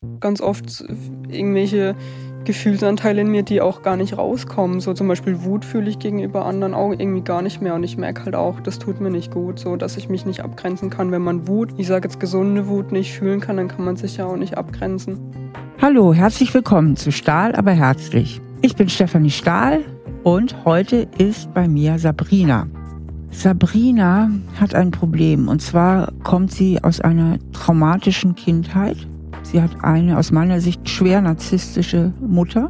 Ganz oft irgendwelche Gefühlsanteile in mir, die auch gar nicht rauskommen. So zum Beispiel Wut fühle ich gegenüber anderen auch irgendwie gar nicht mehr. Und ich merke halt auch, das tut mir nicht gut, so dass ich mich nicht abgrenzen kann. Wenn man Wut, ich sage jetzt gesunde Wut, nicht fühlen kann, dann kann man sich ja auch nicht abgrenzen. Hallo, herzlich willkommen zu Stahl, aber herzlich. Ich bin Stefanie Stahl und heute ist bei mir Sabrina. Sabrina hat ein Problem und zwar kommt sie aus einer traumatischen Kindheit. Sie hat eine aus meiner Sicht schwer narzisstische Mutter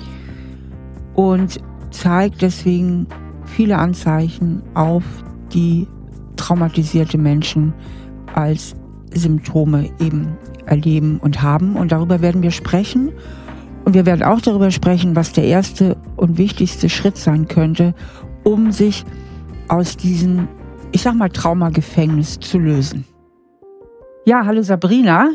und zeigt deswegen viele Anzeichen auf, die traumatisierte Menschen als Symptome eben erleben und haben. Und darüber werden wir sprechen. Und wir werden auch darüber sprechen, was der erste und wichtigste Schritt sein könnte, um sich aus diesem, ich sag mal, Traumagefängnis zu lösen. Ja, hallo Sabrina.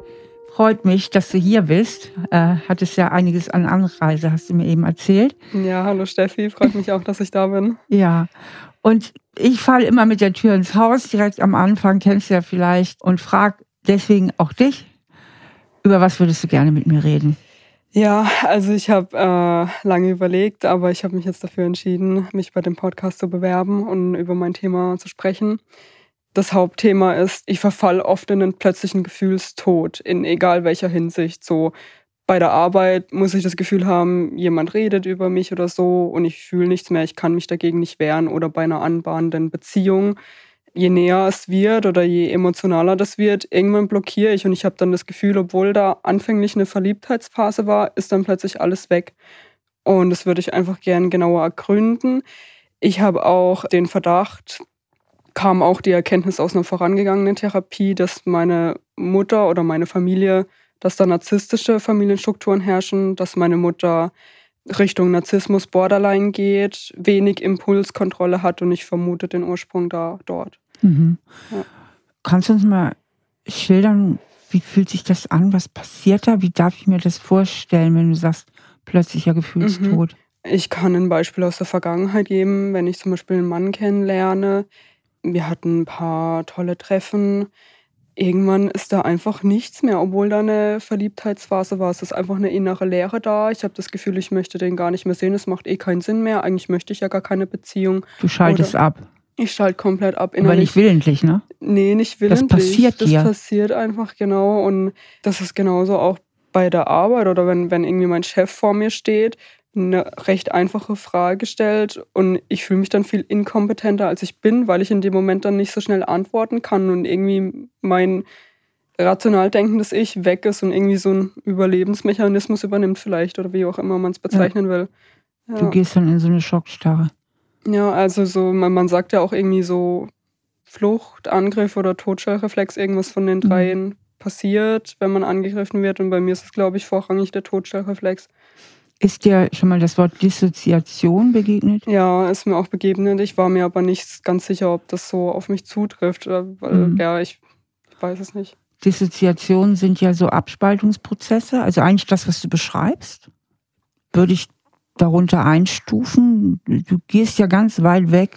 Freut mich, dass du hier bist. Hattest ja einiges an Anreise, hast du mir eben erzählt. Ja, hallo Steffi, freut mich auch, dass ich da bin. Ja, und ich falle immer mit der Tür ins Haus, direkt am Anfang, kennst du ja vielleicht, und frage deswegen auch dich, über was würdest du gerne mit mir reden? Ja, also ich habe lange überlegt, aber ich habe mich jetzt dafür entschieden, mich bei dem Podcast zu bewerben und über mein Thema zu sprechen. Das Hauptthema ist, ich verfalle oft in einen plötzlichen Gefühlstod, in egal welcher Hinsicht. So bei der Arbeit muss ich das Gefühl haben, jemand redet über mich oder so und ich fühle nichts mehr, ich kann mich dagegen nicht wehren. Oder bei einer anbahnenden Beziehung, je näher es wird oder je emotionaler das wird, irgendwann blockiere ich und ich habe dann das Gefühl, obwohl da anfänglich eine Verliebtheitsphase war, ist dann plötzlich alles weg. Und das würde ich einfach gern genauer ergründen. Ich habe auch den Verdacht, kam auch die Erkenntnis aus einer vorangegangenen Therapie, dass meine Mutter oder meine Familie, dass da narzisstische Familienstrukturen herrschen, dass meine Mutter Richtung Narzissmus, Borderline geht, wenig Impulskontrolle hat und ich vermute den Ursprung dort. Mhm. Ja. Kannst du uns mal schildern, wie fühlt sich das an? Was passiert da? Wie darf ich mir das vorstellen, wenn du sagst, plötzlicher Gefühlstod? Ich kann ein Beispiel aus der Vergangenheit geben, wenn ich zum Beispiel einen Mann kennenlerne. Wir hatten ein paar tolle Treffen. Irgendwann ist da einfach nichts mehr, obwohl da eine Verliebtheitsphase war. Es ist einfach eine innere Leere da. Ich habe das Gefühl, ich möchte den gar nicht mehr sehen. Es macht keinen Sinn mehr. Eigentlich möchte ich ja gar keine Beziehung. Du schaltest ab. Ich schalte komplett ab. Aber nicht willentlich, ne? Nee, nicht willentlich. Das passiert dir. Das passiert einfach, genau. Und das ist genauso auch bei der Arbeit oder wenn irgendwie mein Chef vor mir steht, eine recht einfache Frage stellt und ich fühle mich dann viel inkompetenter, als ich bin, weil ich in dem Moment dann nicht so schnell antworten kann und irgendwie mein rational denkendes Ich weg ist und irgendwie so ein Überlebensmechanismus übernimmt vielleicht oder wie auch immer man es bezeichnen will. Ja. Du gehst dann in so eine Schockstarre. Ja, also so, man sagt ja auch irgendwie so Flucht, Angriff oder Totstellreflex, irgendwas von den dreien passiert, wenn man angegriffen wird und bei mir ist es, glaube ich, vorrangig der Totstellreflex. Ist dir schon mal das Wort Dissoziation begegnet? Ja, ist mir auch begegnet. Ich war mir aber nicht ganz sicher, ob das so auf mich zutrifft, weil ich weiß es nicht. Dissoziationen sind ja so Abspaltungsprozesse, also eigentlich das, was du beschreibst, würde ich darunter einstufen. Du gehst ja ganz weit weg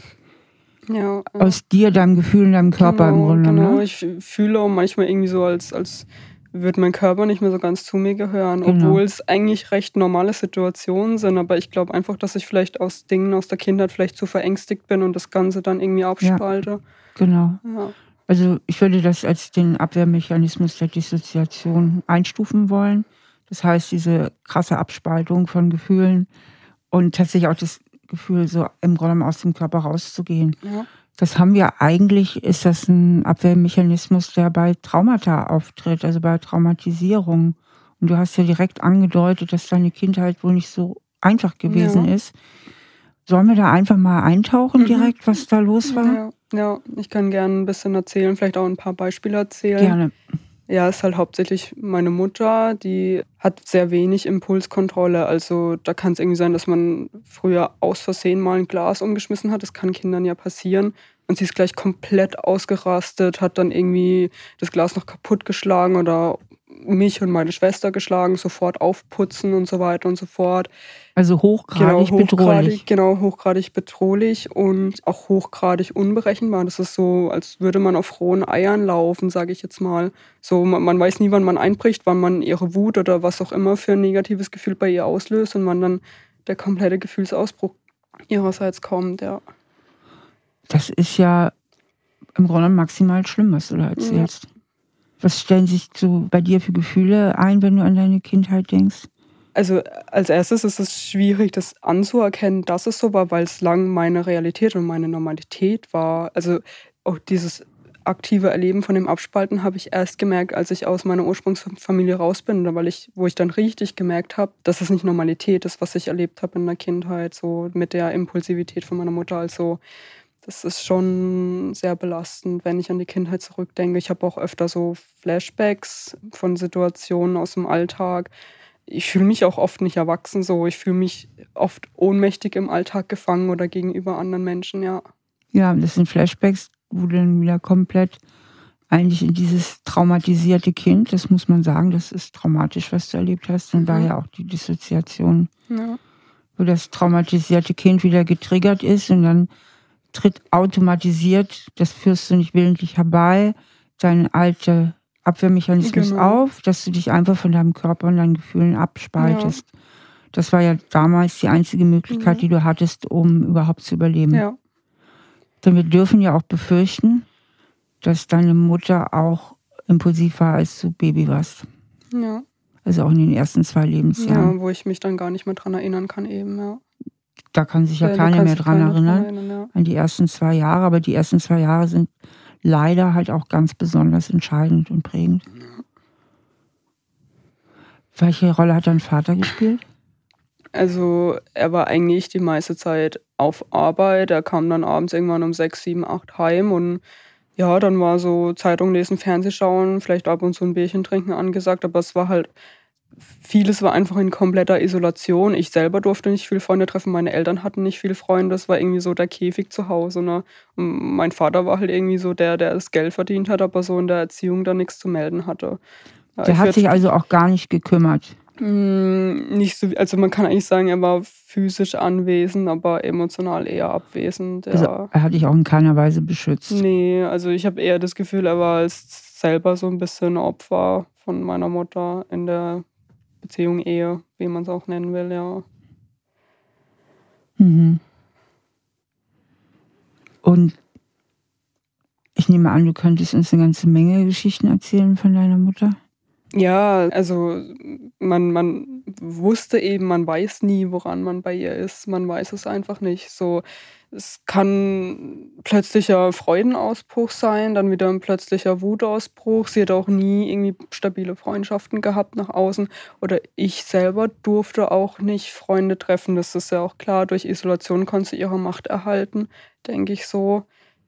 aus dir, deinem Gefühl, deinem Körper im Grunde. Genau, ne? ich fühle auch manchmal irgendwie so, als würde mein Körper nicht mehr so ganz zu mir gehören, obwohl es eigentlich recht normale Situationen sind. Aber ich glaube einfach, dass ich vielleicht aus Dingen aus der Kindheit vielleicht zu verängstigt bin und das Ganze dann irgendwie abspalte. Ja, genau. Ja. Also ich würde das als den Abwehrmechanismus der Dissoziation einstufen wollen. Das heißt, diese krasse Abspaltung von Gefühlen und tatsächlich auch das Gefühl, so im Grunde aus dem Körper rauszugehen. Ja. Das haben wir eigentlich, ist das ein Abwehrmechanismus, der bei Traumata auftritt, also bei Traumatisierung. Und du hast ja direkt angedeutet, dass deine Kindheit wohl nicht so einfach gewesen ist. Sollen wir da einfach mal eintauchen direkt, was da los war? Ja, ich kann gerne ein bisschen erzählen, vielleicht auch ein paar Beispiele erzählen. Gerne. Ja, ist halt hauptsächlich meine Mutter, die hat sehr wenig Impulskontrolle. Also da kann es irgendwie sein, dass man früher aus Versehen mal ein Glas umgeschmissen hat. Das kann Kindern ja passieren. Und sie ist gleich komplett ausgerastet, hat dann irgendwie das Glas noch kaputt geschlagen oder mich und meine Schwester geschlagen, sofort aufputzen und so weiter und so fort. Also hochgradig bedrohlich. Genau, hochgradig bedrohlich und auch hochgradig unberechenbar. Das ist so, als würde man auf rohen Eiern laufen, sage ich jetzt mal. So, man weiß nie, wann man einbricht, wann man ihre Wut oder was auch immer für ein negatives Gefühl bei ihr auslöst und wann dann der komplette Gefühlsausbruch ihrerseits kommt, ja. Das ist ja im Grunde maximal schlimm, was du da erzählst. Ja. Was stellen sich so bei dir für Gefühle ein, wenn du an deine Kindheit denkst? Also als erstes ist es schwierig, das anzuerkennen, dass es so war, weil es lang meine Realität und meine Normalität war. Also auch dieses aktive Erleben von dem Abspalten habe ich erst gemerkt, als ich aus meiner Ursprungsfamilie raus bin, wo ich dann richtig gemerkt habe, dass es nicht Normalität ist, was ich erlebt habe in der Kindheit, so mit der Impulsivität von meiner Mutter. Also das ist schon sehr belastend, wenn ich an die Kindheit zurückdenke. Ich habe auch öfter so Flashbacks von Situationen aus dem Alltag. Ich fühle mich auch oft nicht erwachsen so. Ich fühle mich oft ohnmächtig im Alltag gefangen oder gegenüber anderen Menschen, ja. Ja, das sind Flashbacks, wo du dann wieder komplett eigentlich in dieses traumatisierte Kind, das muss man sagen, das ist traumatisch, was du erlebt hast. Und daher auch die Dissoziation, wo das traumatisierte Kind wieder getriggert ist und dann tritt automatisiert, das führst du nicht willentlich herbei, dein alte Abwehrmechanismus auf, dass du dich einfach von deinem Körper und deinen Gefühlen abspaltest. Ja. Das war ja damals die einzige Möglichkeit, die du hattest, um überhaupt zu überleben. Ja. Denn wir dürfen ja auch befürchten, dass deine Mutter auch impulsiv war, als du Baby warst. Ja. Also auch in den ersten 2 Lebensjahren. Ja, wo ich mich dann gar nicht mehr dran erinnern kann eben, ja. Da kann sich ja keiner mehr dran erinnern, an die ersten 2 Jahre. Aber die ersten 2 Jahre sind leider halt auch ganz besonders entscheidend und prägend. Ja. Welche Rolle hat dein Vater gespielt? Also er war eigentlich die meiste Zeit auf Arbeit. Er kam dann abends irgendwann um 6, 7, 8 heim und ja, dann war so Zeitung lesen, Fernseh schauen, vielleicht ab und zu ein Bierchen trinken angesagt, aber es war halt, vieles war einfach in kompletter Isolation. Ich selber durfte nicht viele Freunde treffen, meine Eltern hatten nicht viele Freunde, es war irgendwie so der Käfig zu Hause. Ne? Und mein Vater war halt irgendwie so der das Geld verdient hat, aber so in der Erziehung da nichts zu melden hatte. Der hat sich also auch gar nicht gekümmert? Nicht so, also man kann eigentlich sagen, er war physisch anwesend, aber emotional eher abwesend. Ja. Also er hat dich auch in keiner Weise beschützt? Nee, also ich habe eher das Gefühl, er war selber so ein bisschen Opfer von meiner Mutter in der Beziehung, Ehe, wie man es auch nennen will, ja. Mhm. Und ich nehme an, du könntest uns eine ganze Menge Geschichten erzählen von deiner Mutter? Ja, also man wusste eben, man weiß nie, woran man bei ihr ist. Man weiß es einfach nicht. So, es kann plötzlicher Freudenausbruch sein, dann wieder ein plötzlicher Wutausbruch. Sie hat auch nie irgendwie stabile Freundschaften gehabt nach außen. Oder ich selber durfte auch nicht Freunde treffen. Das ist ja auch klar. Durch Isolation konnte sie ihre Macht erhalten, denke ich so.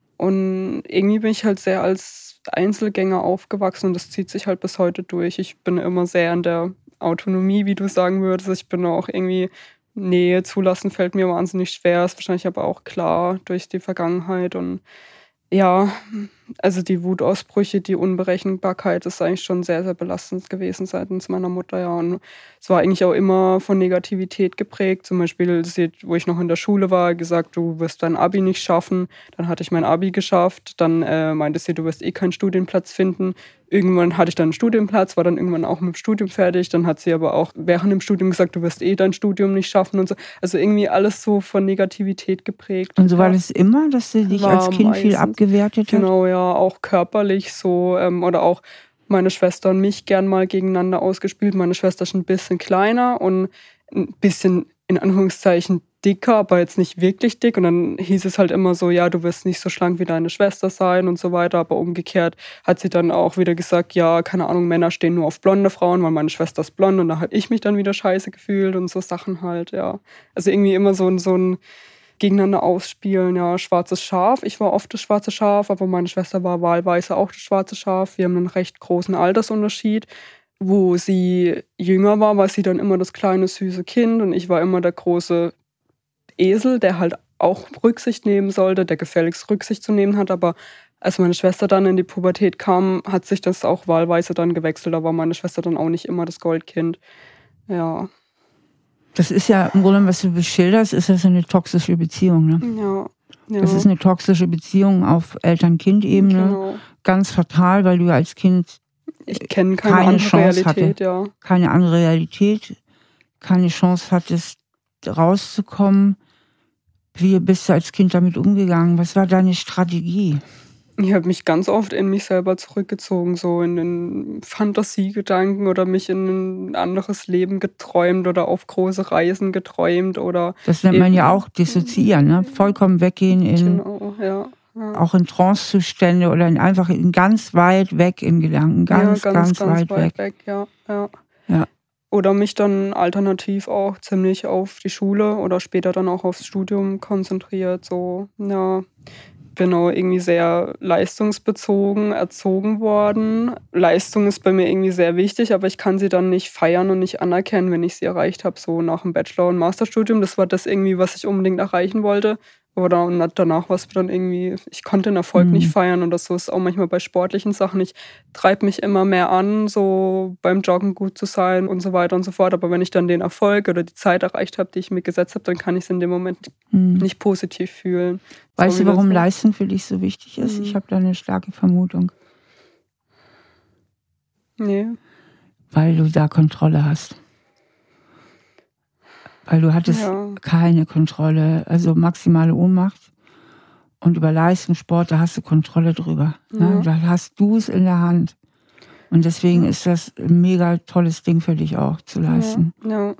Und irgendwie bin ich halt sehr als Einzelgänger aufgewachsen und das zieht sich halt bis heute durch. Ich bin immer sehr in der Autonomie, wie du sagen würdest. Ich bin auch irgendwie, Nähe zulassen fällt mir wahnsinnig schwer. Ist wahrscheinlich aber auch klar durch die Vergangenheit. Und ja, also die Wutausbrüche, die Unberechenbarkeit ist eigentlich schon sehr, sehr belastend gewesen seitens meiner Mutter. Ja. Und es war eigentlich auch immer von Negativität geprägt. Zum Beispiel, wo ich noch in der Schule war, gesagt, du wirst dein Abi nicht schaffen. Dann hatte ich mein Abi geschafft. Dann meinte sie, du wirst eh keinen Studienplatz finden. Irgendwann hatte ich dann einen Studienplatz, war dann irgendwann auch mit dem Studium fertig. Dann hat sie aber auch während dem Studium gesagt, du wirst eh dein Studium nicht schaffen und so. Also irgendwie alles so von Negativität geprägt. Und so war das immer, dass sie dich als Kind viel abgewertet hat? Genau, ja, auch körperlich so. Oder auch meine Schwester und mich gern mal gegeneinander ausgespielt. Meine Schwester ist ein bisschen kleiner und ein bisschen, in Anführungszeichen, dicker, aber jetzt nicht wirklich dick. Und dann hieß es halt immer so, ja, du wirst nicht so schlank wie deine Schwester sein und so weiter. Aber umgekehrt hat sie dann auch wieder gesagt, ja, keine Ahnung, Männer stehen nur auf blonde Frauen, weil meine Schwester ist blond. Und da habe ich mich dann wieder scheiße gefühlt und so Sachen halt, ja. Also irgendwie immer so ein gegeneinander ausspielen, ja, schwarzes Schaf. Ich war oft das schwarze Schaf, aber meine Schwester war wahlweise auch das schwarze Schaf. Wir haben einen recht großen Altersunterschied. Wo sie jünger war sie dann immer das kleine, süße Kind und ich war immer der große Esel, der halt auch Rücksicht nehmen sollte, der gefälligst Rücksicht zu nehmen hat, aber als meine Schwester dann in die Pubertät kam, hat sich das auch wahlweise dann gewechselt. Da war meine Schwester dann auch nicht immer das Goldkind. Ja. Das ist ja im Grunde, was du beschilderst, ist das eine toxische Beziehung, ne? Ja. Das ist eine toxische Beziehung auf Eltern-Kind-Ebene. Genau. Ganz fatal, weil du als Kind ich kenne keine andere Chance Realität, hatte. ja. Keine andere Realität, keine Chance hattest, rauszukommen. Wie bist du als Kind damit umgegangen? Was war deine Strategie? Ich habe mich ganz oft in mich selber zurückgezogen, so in den Fantasiegedanken oder mich in ein anderes Leben geträumt oder auf große Reisen geträumt oder. Das nennt man ja auch dissoziieren, ne? Vollkommen weggehen Genau, ja. Auch in Trancezustände oder einfach ganz weit weg in Gedanken, ganz weit weg. Ja. Ja. Oder mich dann alternativ auch ziemlich auf die Schule oder später dann auch aufs Studium konzentriert, so, ja. Bin auch irgendwie sehr leistungsbezogen erzogen worden. Leistung ist bei mir irgendwie sehr wichtig, aber ich kann sie dann nicht feiern und nicht anerkennen, wenn ich sie erreicht habe, so nach dem Bachelor- und Masterstudium. Das war das irgendwie, was ich unbedingt erreichen wollte. Aber danach war es dann irgendwie, ich konnte den Erfolg nicht feiern und das so ist auch manchmal bei sportlichen Sachen. Ich treibe mich immer mehr an, so beim Joggen gut zu sein und so weiter und so fort. Aber wenn ich dann den Erfolg oder die Zeit erreicht habe, die ich mir gesetzt habe, dann kann ich es in dem Moment nicht positiv fühlen. Weißt du, warum Leistung für dich so wichtig ist? Ich habe da eine starke Vermutung. Nee. Weil du da Kontrolle hast. Weil du hattest keine Kontrolle, also maximale Ohnmacht. Und über Leistungssport, da hast du Kontrolle drüber. Ne? Da hast du es in der Hand. Und deswegen ist das ein mega tolles Ding für dich auch zu leisten. Ja.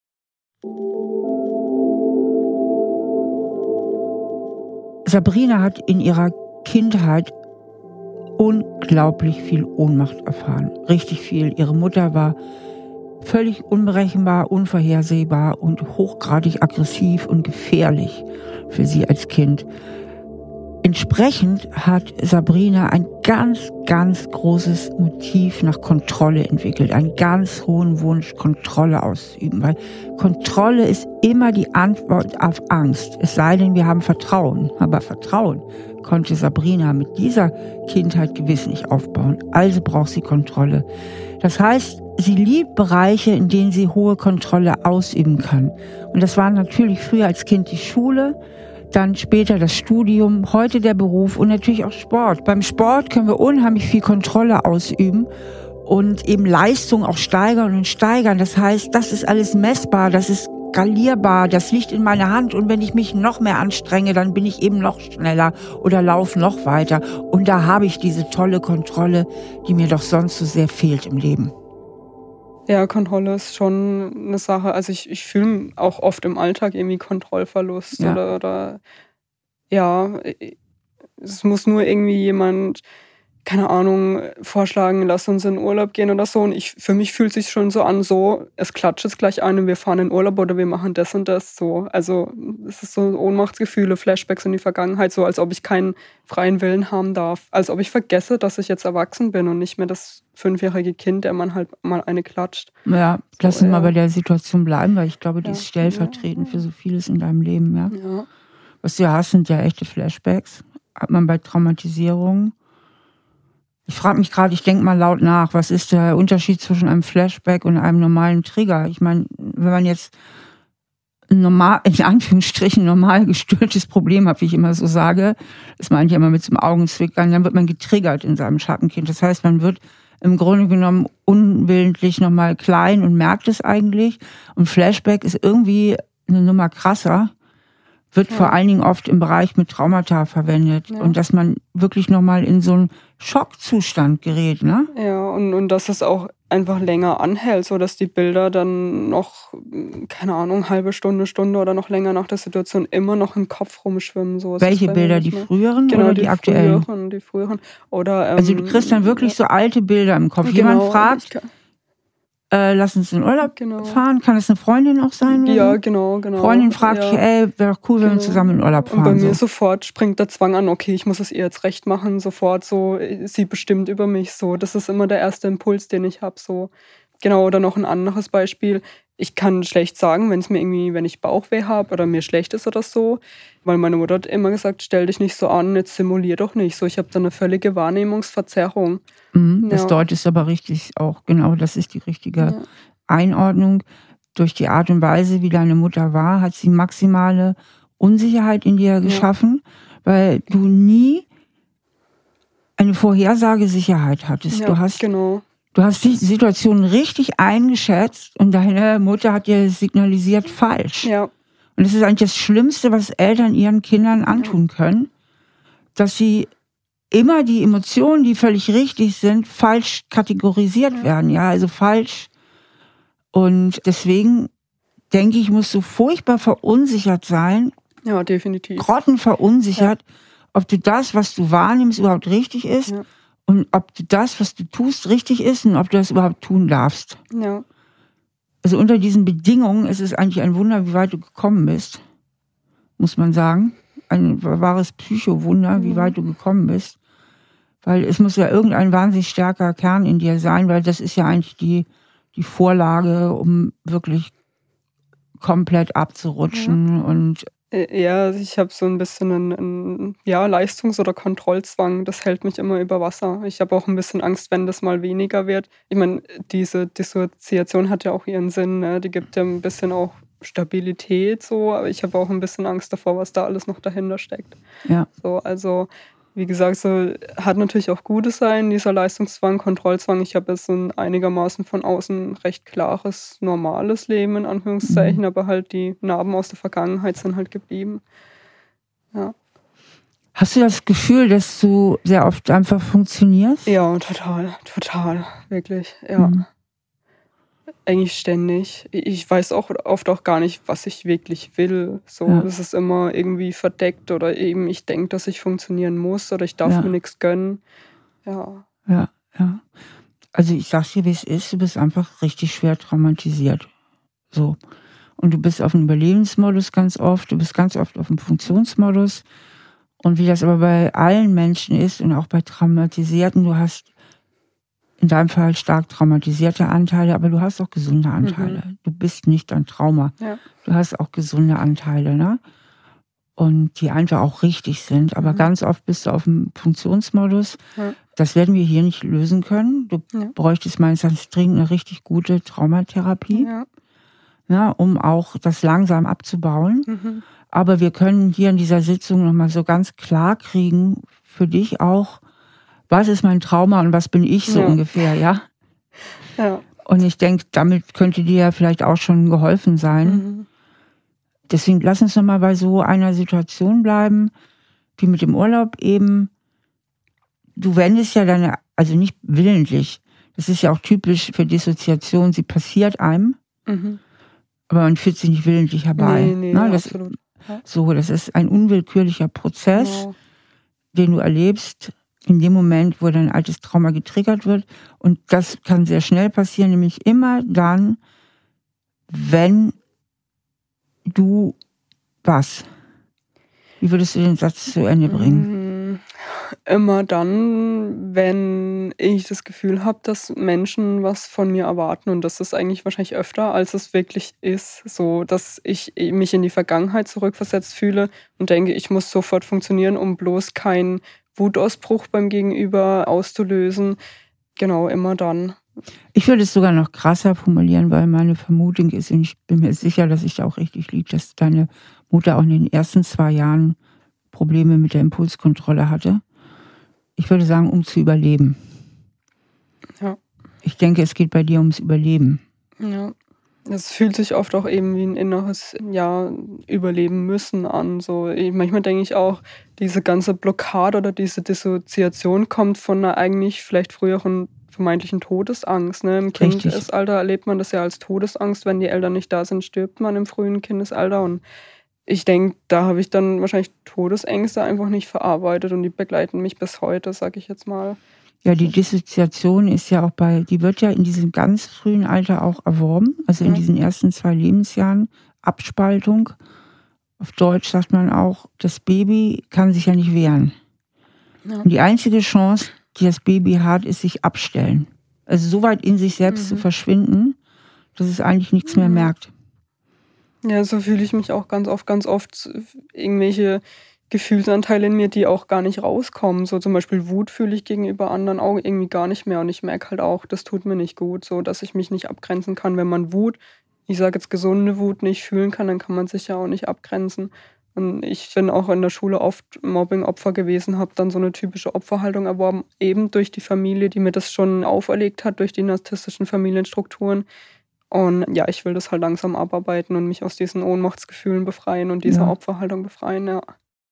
Sabrina hat in ihrer Kindheit unglaublich viel Ohnmacht erfahren. Richtig viel. Ihre Mutter war völlig unberechenbar, unvorhersehbar und hochgradig aggressiv und gefährlich für sie als Kind. Entsprechend hat Sabrina ein ganz, ganz großes Motiv nach Kontrolle entwickelt. Einen ganz hohen Wunsch, Kontrolle auszuüben. Weil Kontrolle ist immer die Antwort auf Angst. Es sei denn, wir haben Vertrauen. Aber Vertrauen konnte Sabrina mit dieser Kindheit gewiss nicht aufbauen. Also braucht sie Kontrolle. Das heißt, sie liebt Bereiche, in denen sie hohe Kontrolle ausüben kann. Und das war natürlich früher als Kind die Schule, dann später das Studium, heute der Beruf und natürlich auch Sport. Beim Sport können wir unheimlich viel Kontrolle ausüben und eben Leistung auch steigern und steigern. Das heißt, das ist alles messbar, das ist skalierbar, das liegt in meiner Hand und wenn ich mich noch mehr anstrenge, dann bin ich eben noch schneller oder laufe noch weiter. Und da habe ich diese tolle Kontrolle, die mir doch sonst so sehr fehlt im Leben. Ja, Kontrolle ist schon eine Sache. Also ich fühle auch oft im Alltag irgendwie Kontrollverlust oder es muss nur irgendwie jemand, keine Ahnung, vorschlagen, lass uns in Urlaub gehen oder so. Und für mich fühlt es sich schon so an, so, es klatscht jetzt gleich ein und wir fahren in Urlaub oder wir machen das und das. So. Also es ist so Ohnmachtsgefühle, Flashbacks in die Vergangenheit, so als ob ich keinen freien Willen haben darf. Als ob ich vergesse, dass ich jetzt erwachsen bin und nicht mehr das 5-jährige Kind, der man halt mal eine klatscht. Ja, lass uns mal bei der Situation bleiben, weil ich glaube, die ist stellvertretend für so vieles in deinem Leben. Ja? Was du hast, sind ja echte Flashbacks. Hat man bei Traumatisierungen. Ich frage mich gerade, ich denke mal laut nach, was ist der Unterschied zwischen einem Flashback und einem normalen Trigger? Ich meine, wenn man jetzt in Anführungsstrichen normal gestörtes Problem hat, wie ich immer so sage, das meine ich immer mit so einem Augenzwinkern, dann wird man getriggert in seinem Schattenkind. Das heißt, man wird im Grunde genommen unwillentlich nochmal klein und merkt es eigentlich. Und Flashback ist irgendwie eine Nummer krasser. Wird vor allen Dingen oft im Bereich mit Traumata verwendet. Ja. Und dass man wirklich nochmal in so einen Schockzustand gerät, ne? Ja, und dass es auch einfach länger anhält, so dass die Bilder dann noch, keine Ahnung, halbe Stunde oder noch länger nach der Situation immer noch im Kopf rumschwimmen. So welche Bilder? Die früheren oder die aktuellen? Die früheren. Oder, also du kriegst dann wirklich so alte Bilder im Kopf. Jemand fragt, lass uns in Urlaub fahren. Kann es eine Freundin auch sein? Ja, genau. Freundin fragt, wäre doch cool, wenn wir zusammen in Urlaub fahren. Und bei mir sofort springt der Zwang an, okay, ich muss es ihr jetzt recht machen, sofort so, sie bestimmt über mich, so. Das ist immer der erste Impuls, den ich habe, so. Genau, oder noch ein anderes Beispiel. Ich kann schlecht sagen, wenn ich Bauchweh habe oder mir schlecht ist oder so, weil meine Mutter hat immer gesagt, stell dich nicht so an, jetzt simulier doch nicht so. Ich habe da eine völlige Wahrnehmungsverzerrung. Das Ja, deutest aber richtig auch, genau, das ist die richtige ja, Einordnung. Durch die Art und Weise, wie deine Mutter war, hat sie maximale Unsicherheit in dir ja, geschaffen, weil du nie eine Vorhersagesicherheit hattest. ja, genau. Du hast die Situation richtig eingeschätzt und deine Mutter hat dir signalisiert, falsch. Ja, Und das ist eigentlich das Schlimmste, was Eltern ihren Kindern antun können, dass sie immer die Emotionen, die völlig richtig sind, falsch kategorisiert werden. Ja, also falsch. Und deswegen denke ich, musst du furchtbar verunsichert sein, ja, definitiv. grottenverunsichert, ob du das, was du wahrnimmst, überhaupt richtig ist. Ja. Und ob das, was du tust, richtig ist und ob du das überhaupt tun darfst. Ja, Also unter diesen Bedingungen ist es eigentlich ein Wunder, wie weit du gekommen bist, muss man sagen. Ein wahres Psychowunder, wie weit du gekommen bist. Weil es muss ja irgendein wahnsinnig starker Kern in dir sein, weil das ist ja eigentlich die Vorlage, um wirklich komplett abzurutschen. Und ja, ich habe so ein bisschen einen Leistungs- oder Kontrollzwang. Das hält mich immer über Wasser. Ich habe auch ein bisschen Angst, wenn das mal weniger wird. Ich meine, diese Dissoziation hat ja auch ihren Sinn, ne? Die gibt ja ein bisschen auch Stabilität so, aber ich habe auch ein bisschen Angst davor, was da alles noch dahinter steckt. ja, So, also wie gesagt, so hat natürlich auch Gutes sein, dieser Leistungszwang, Kontrollzwang. Ich habe jetzt so ein einigermaßen von außen recht klares, normales Leben, in Anführungszeichen, aber halt die Narben aus der Vergangenheit sind halt geblieben. Ja, hast du das Gefühl, dass du sehr oft einfach funktionierst? ja, total, wirklich, ja. Eigentlich ständig. Ich weiß auch oft auch gar nicht, was ich wirklich will. So, Ja. es ist immer irgendwie verdeckt oder eben ich denke, dass ich funktionieren muss oder ich darf Ja. mir nichts gönnen. Ja, Ja. Also ich sag's dir, wie es ist, du bist einfach richtig schwer traumatisiert. So. Und du bist auf dem Überlebensmodus ganz oft, du bist ganz oft auf dem Funktionsmodus. Und wie das aber bei allen Menschen ist und auch bei Traumatisierten, du hast in deinem Fall stark traumatisierte Anteile, aber du hast auch gesunde Anteile. Du bist nicht ein Trauma. ja, Du hast auch gesunde Anteile, ne? Und die einfach auch richtig sind. Aber ganz oft bist du auf dem Funktionsmodus. Ja. Das werden wir hier nicht lösen können. Du bräuchtest meines Erachtens dringend eine richtig gute Traumatherapie, ja. ne, um auch das langsam abzubauen. Aber wir können hier in dieser Sitzung nochmal so ganz klar kriegen, für dich auch, was ist mein Trauma und was bin ich so ungefähr, ja? Ja. Und ich denke, damit könnte dir ja vielleicht auch schon geholfen sein. Deswegen lass uns nochmal bei so einer Situation bleiben, wie mit dem Urlaub eben. Du wendest ja also nicht willentlich, das ist ja auch typisch für Dissoziation, sie passiert einem, aber man führt sie nicht willentlich herbei. Nee, Ne? absolut. Das ist ein unwillkürlicher Prozess, Genau. den du erlebst in dem Moment, wo dein altes Trauma getriggert wird. Und das kann sehr schnell passieren, nämlich immer dann, wenn du was? Wie würdest du den Satz zu Ende bringen? Immer dann, wenn ich das Gefühl habe, dass Menschen was von mir erwarten. Und das ist eigentlich wahrscheinlich öfter, als es wirklich ist. So, dass ich mich in die Vergangenheit zurückversetzt fühle und denke, ich muss sofort funktionieren, um bloß keinen Wutausbruch beim Gegenüber auszulösen. Genau, immer dann. Ich würde es sogar noch krasser formulieren, weil meine Vermutung ist, und ich bin mir sicher, dass ich da auch richtig liege, dass deine Mutter auch in den ersten 2 Jahren Probleme mit der Impulskontrolle hatte. Ich würde sagen, um zu überleben. Ja. Ich denke, es geht bei dir ums Überleben. Ja. Es fühlt sich oft auch eben wie ein inneres Überleben müssen an. So, manchmal denke ich auch, diese ganze Blockade oder diese Dissoziation kommt von einer eigentlich vielleicht früheren vermeintlichen Todesangst. Ne? Im Kindesalter erlebt man das ja als Todesangst. Wenn die Eltern nicht da sind, stirbt man im frühen Kindesalter. Und ich denke, da habe ich dann wahrscheinlich Todesängste einfach nicht verarbeitet und die begleiten mich bis heute, sage ich jetzt mal. Ja, die Dissoziation ist ja auch die wird ja in diesem ganz frühen Alter auch erworben, also in diesen ersten 2 Lebensjahren, Abspaltung. Auf Deutsch sagt man auch, das Baby kann sich ja nicht wehren. Ja. Und die einzige Chance, die das Baby hat, ist sich abstellen. Also so weit in sich selbst zu verschwinden, dass es eigentlich nichts mehr merkt. Ja, so fühle ich mich auch ganz oft irgendwelche Gefühlsanteile in mir, die auch gar nicht rauskommen. So zum Beispiel Wut fühle ich gegenüber anderen auch irgendwie gar nicht mehr. Und ich merke halt auch, das tut mir nicht gut, so dass ich mich nicht abgrenzen kann. Wenn man Wut, ich sage jetzt gesunde Wut, nicht fühlen kann, dann kann man sich ja auch nicht abgrenzen. Und ich bin auch in der Schule oft Mobbing-Opfer gewesen, habe dann so eine typische Opferhaltung erworben, eben durch die Familie, die mir das schon auferlegt hat, durch die narzisstischen Familienstrukturen. Und ja, ich will das halt langsam abarbeiten und mich aus diesen Ohnmachtsgefühlen befreien und dieser Opferhaltung befreien, ja.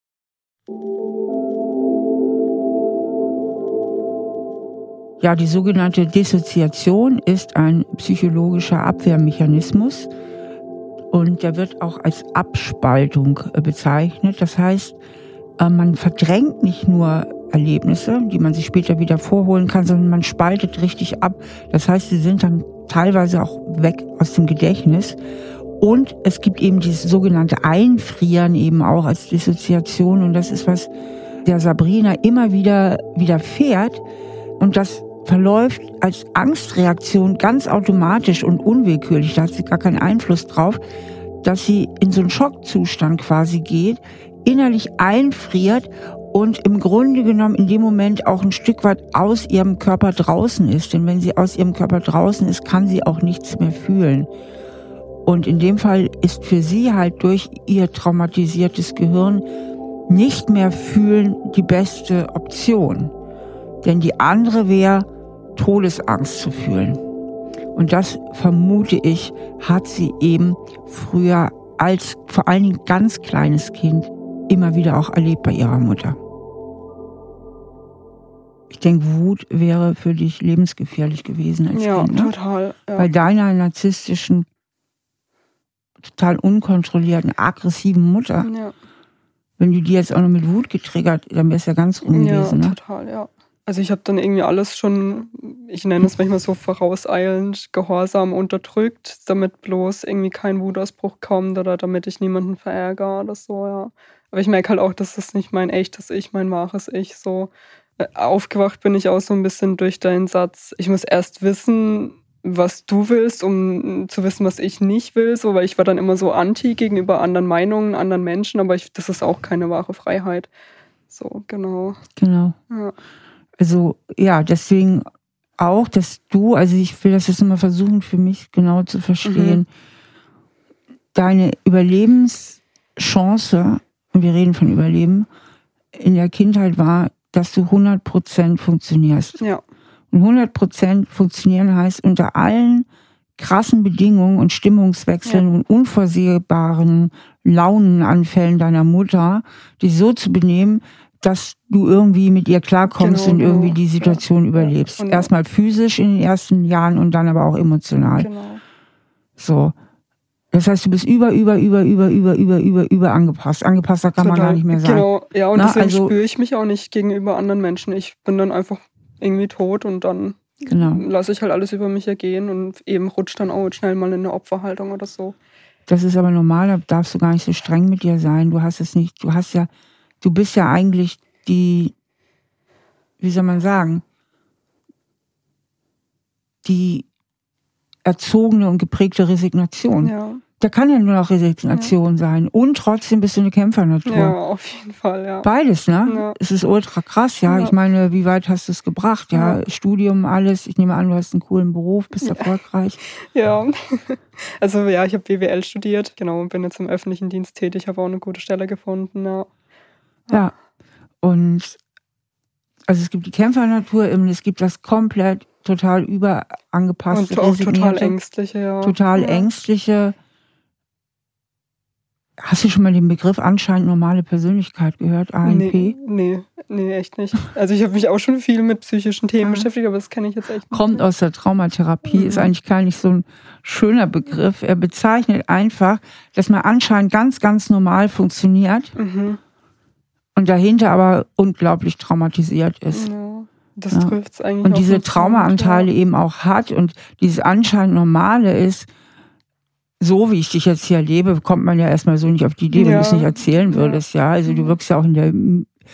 Ja, die sogenannte Dissoziation ist ein psychologischer Abwehrmechanismus und der wird auch als Abspaltung bezeichnet. Das heißt, man verdrängt nicht nur Erlebnisse, die man sich später wieder vorholen kann, sondern man spaltet richtig ab. Das heißt, sie sind dann teilweise auch weg aus dem Gedächtnis. Und es gibt eben dieses sogenannte Einfrieren eben auch als Dissoziation. Und das ist, was der Sabrina immer wieder widerfährt. Und das verläuft als Angstreaktion ganz automatisch und unwillkürlich. Da hat sie gar keinen Einfluss drauf, dass sie in so einen Schockzustand quasi geht, innerlich einfriert und im Grunde genommen in dem Moment auch ein Stück weit aus ihrem Körper draußen ist. Denn wenn sie aus ihrem Körper draußen ist, kann sie auch nichts mehr fühlen. Und in dem Fall ist für sie halt durch ihr traumatisiertes Gehirn nicht mehr fühlen die beste Option. Denn die andere wäre, Todesangst zu fühlen. Und das, vermute ich, hat sie eben früher als vor allen Dingen ganz kleines Kind immer wieder auch erlebt bei ihrer Mutter. Ich denke, Wut wäre für dich lebensgefährlich gewesen als Kind. Ja, total. Ja. Bei deiner narzisstischen, total unkontrollierten, aggressiven Mutter. Ja. Wenn du die jetzt auch noch mit Wut getriggert, dann wär's ja ganz rum gewesen. Ja, total, ja. Also ich habe dann irgendwie alles schon, ich nenne es manchmal so vorauseilend, gehorsam unterdrückt, damit bloß irgendwie kein Wutausbruch kommt oder damit ich niemanden verärgere oder so, ja. Aber ich merke halt auch, dass das nicht mein echtes Ich, mein wahres Ich so. Aufgewacht bin ich auch so ein bisschen durch deinen Satz, ich muss erst wissen, was du willst, um zu wissen, was ich nicht will, so, weil ich war dann immer so anti gegenüber anderen Meinungen, anderen Menschen, aber das ist auch keine wahre Freiheit. So, genau. Genau. Ja. Also, ja, deswegen auch, dass du, also ich will das jetzt immer versuchen, für mich genau zu verstehen, deine Überlebenschance, und wir reden von Überleben, in der Kindheit war, dass du 100% funktionierst. Ja. Und 100% funktionieren heißt, unter allen krassen Bedingungen und Stimmungswechseln und unvorsehbaren Launenanfällen deiner Mutter, dich so zu benehmen, dass du irgendwie mit ihr klarkommst und irgendwie die Situation überlebst. Erstmal physisch in den ersten Jahren und dann aber auch emotional. Genau. So. Das heißt, du bist über angepasst. Angepasster kann man gar nicht mehr sein. Genau, ja, und deswegen spüre ich mich auch nicht gegenüber anderen Menschen. Ich bin dann einfach irgendwie tot und dann lasse ich halt alles über mich ergehen und eben rutscht dann auch schnell mal in eine Opferhaltung oder so. Das ist aber normal, da darfst du gar nicht so streng mit dir sein. Du hast es nicht, du bist ja eigentlich die, wie soll man sagen, die erzogene und geprägte Resignation. Ja. Da kann ja nur noch Resignation sein. Und trotzdem bist du eine Kämpfernatur. Ja, auf jeden Fall, ja. Beides, ne? Ja. Es ist ultra krass, ja. Ich meine, wie weit hast du es gebracht? Ja, Studium, alles. Ich nehme an, du hast einen coolen Beruf, bist erfolgreich. Ja, also ja, ich habe BWL studiert, genau, und bin jetzt im öffentlichen Dienst tätig, habe auch eine gute Stelle gefunden, Ja, und also es gibt die Kämpfernatur, es gibt das komplett total überangepasste, und auch total ängstliche, ja. Total ängstliche. Hast du schon mal den Begriff anscheinend normale Persönlichkeit gehört, ANP? Nee, echt nicht. Also ich habe mich auch schon viel mit psychischen Themen beschäftigt, aber das kenne ich jetzt echt nicht. Kommt aus der Traumatherapie, ist eigentlich gar nicht so ein schöner Begriff. Er bezeichnet einfach, dass man anscheinend ganz, ganz normal funktioniert und dahinter aber unglaublich traumatisiert ist. Ja, das trifft es eigentlich. Und diese Traumaanteile eben auch hat und dieses anscheinend Normale ist, so wie ich dich jetzt hier erlebe, kommt man ja erstmal so nicht auf die Idee, wenn du es nicht erzählen würdest, ja. Also du wirkst ja auch in der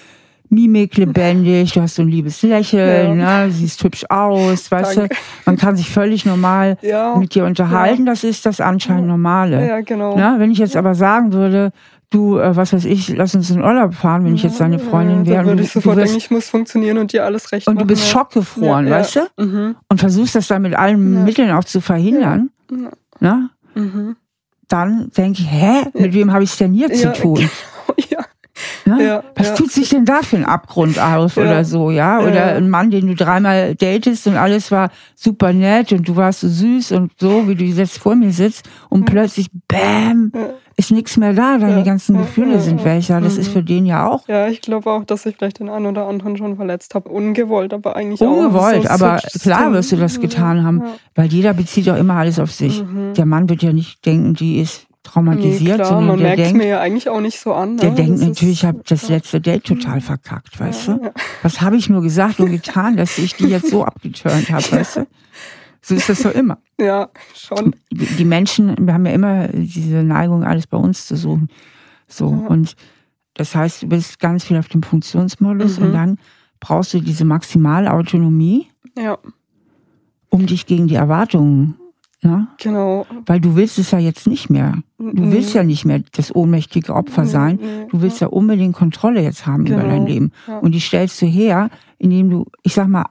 Mimik lebendig, du hast so ein liebes Lächeln, ne? Siehst hübsch aus, weißt du? Man kann sich völlig normal mit dir unterhalten, das ist das anscheinend Normale. Ja, genau. Ne? Wenn ich jetzt aber sagen würde, du, was weiß ich, lass uns in Urlaub fahren, wenn ich jetzt deine Freundin wäre. Dann würde ich sofort denken, ich muss funktionieren und dir alles recht machen. Und du bist schockgefroren, weißt du? Und versuchst das dann mit allen Mitteln auch zu verhindern. Ne? Dann denke ich, mit wem habe ich es denn hier zu tun? Ne? Was tut sich denn da für ein Abgrund auf oder so, ja? Oder ein Mann, den du 3-mal datest und alles war super nett und du warst so süß und so, wie du jetzt vor mir sitzt und plötzlich, bam, ist nichts mehr da, deine ganzen Gefühle sind weg. Das ist für den ja auch. Ja, ich glaube auch, dass ich vielleicht den einen oder anderen schon verletzt habe. Ungewollt, aber eigentlich Ungewollt, so aber klar wirst du das getan haben, weil jeder bezieht auch immer alles auf sich. Der Mann wird ja nicht denken, die ist traumatisiert, klar, sondern man der merkt es denkt, mir ja eigentlich auch nicht so an. Ne? Der denkt natürlich, ich habe das letzte Date total verkackt, weißt du? Was habe ich nur gesagt und getan, dass ich die jetzt so abgeturnt habe, weißt du? So ist das so immer. Ja, schon. Die Menschen, wir haben ja immer diese Neigung, alles bei uns zu suchen. So, und das heißt, du bist ganz viel auf dem Funktionsmodus und dann brauchst du diese Maximalautonomie, um dich gegen die Erwartungen, genau. Weil du willst es ja jetzt nicht mehr. Du willst ja nicht mehr das ohnmächtige Opfer sein. Du willst ja unbedingt Kontrolle jetzt haben über dein Leben. Und die stellst du her, indem du, ich sag mal,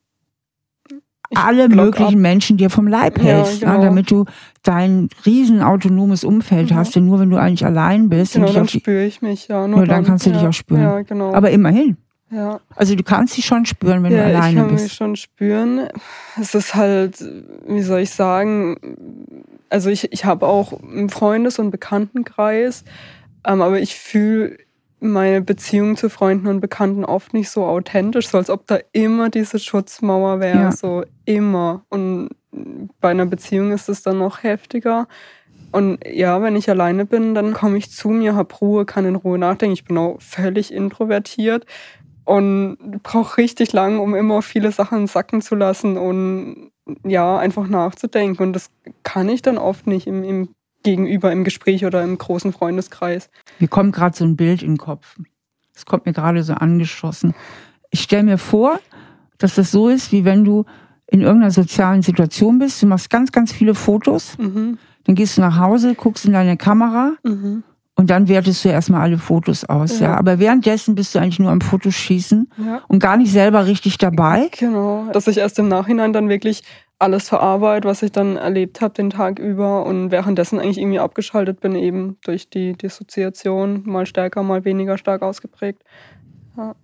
alle möglichen Menschen dir vom Leib hältst, damit du dein riesen autonomes Umfeld hast. Denn nur wenn du eigentlich allein bist, genau, dann spüre ich mich, nur dann kannst du dich auch spüren. Ja, genau. Aber immerhin. Ja. Also du kannst dich schon spüren, wenn du alleine bist. Ja, ich kann mich schon spüren. Es ist halt, wie soll ich sagen, also ich habe auch einen Freundes- und Bekanntenkreis, aber ich fühle meine Beziehung zu Freunden und Bekannten oft nicht so authentisch, so als ob da immer diese Schutzmauer wäre, so immer. Und bei einer Beziehung ist es dann noch heftiger. Und ja, wenn ich alleine bin, dann komme ich zu mir, habe Ruhe, kann in Ruhe nachdenken. Ich bin auch völlig introvertiert und brauche richtig lang, um immer viele Sachen sacken zu lassen und ja, einfach nachzudenken. Und das kann ich dann oft nicht im Gegenüber, im Gespräch oder im großen Freundeskreis. Mir kommt gerade so ein Bild in den Kopf. Das kommt mir gerade so angeschossen. Ich stelle mir vor, dass das so ist, wie wenn du in irgendeiner sozialen Situation bist. Du machst ganz, ganz viele Fotos. Dann gehst du nach Hause, guckst in deine Kamera und dann wertest du erstmal alle Fotos aus. Ja. Aber währenddessen bist du eigentlich nur am Fotoschießen und gar nicht selber richtig dabei. Genau, dass ich erst im Nachhinein dann wirklich alles verarbeite, was ich dann erlebt habe den Tag über und währenddessen eigentlich irgendwie abgeschaltet bin, eben durch die Dissoziation, mal stärker, mal weniger stark ausgeprägt. Ja.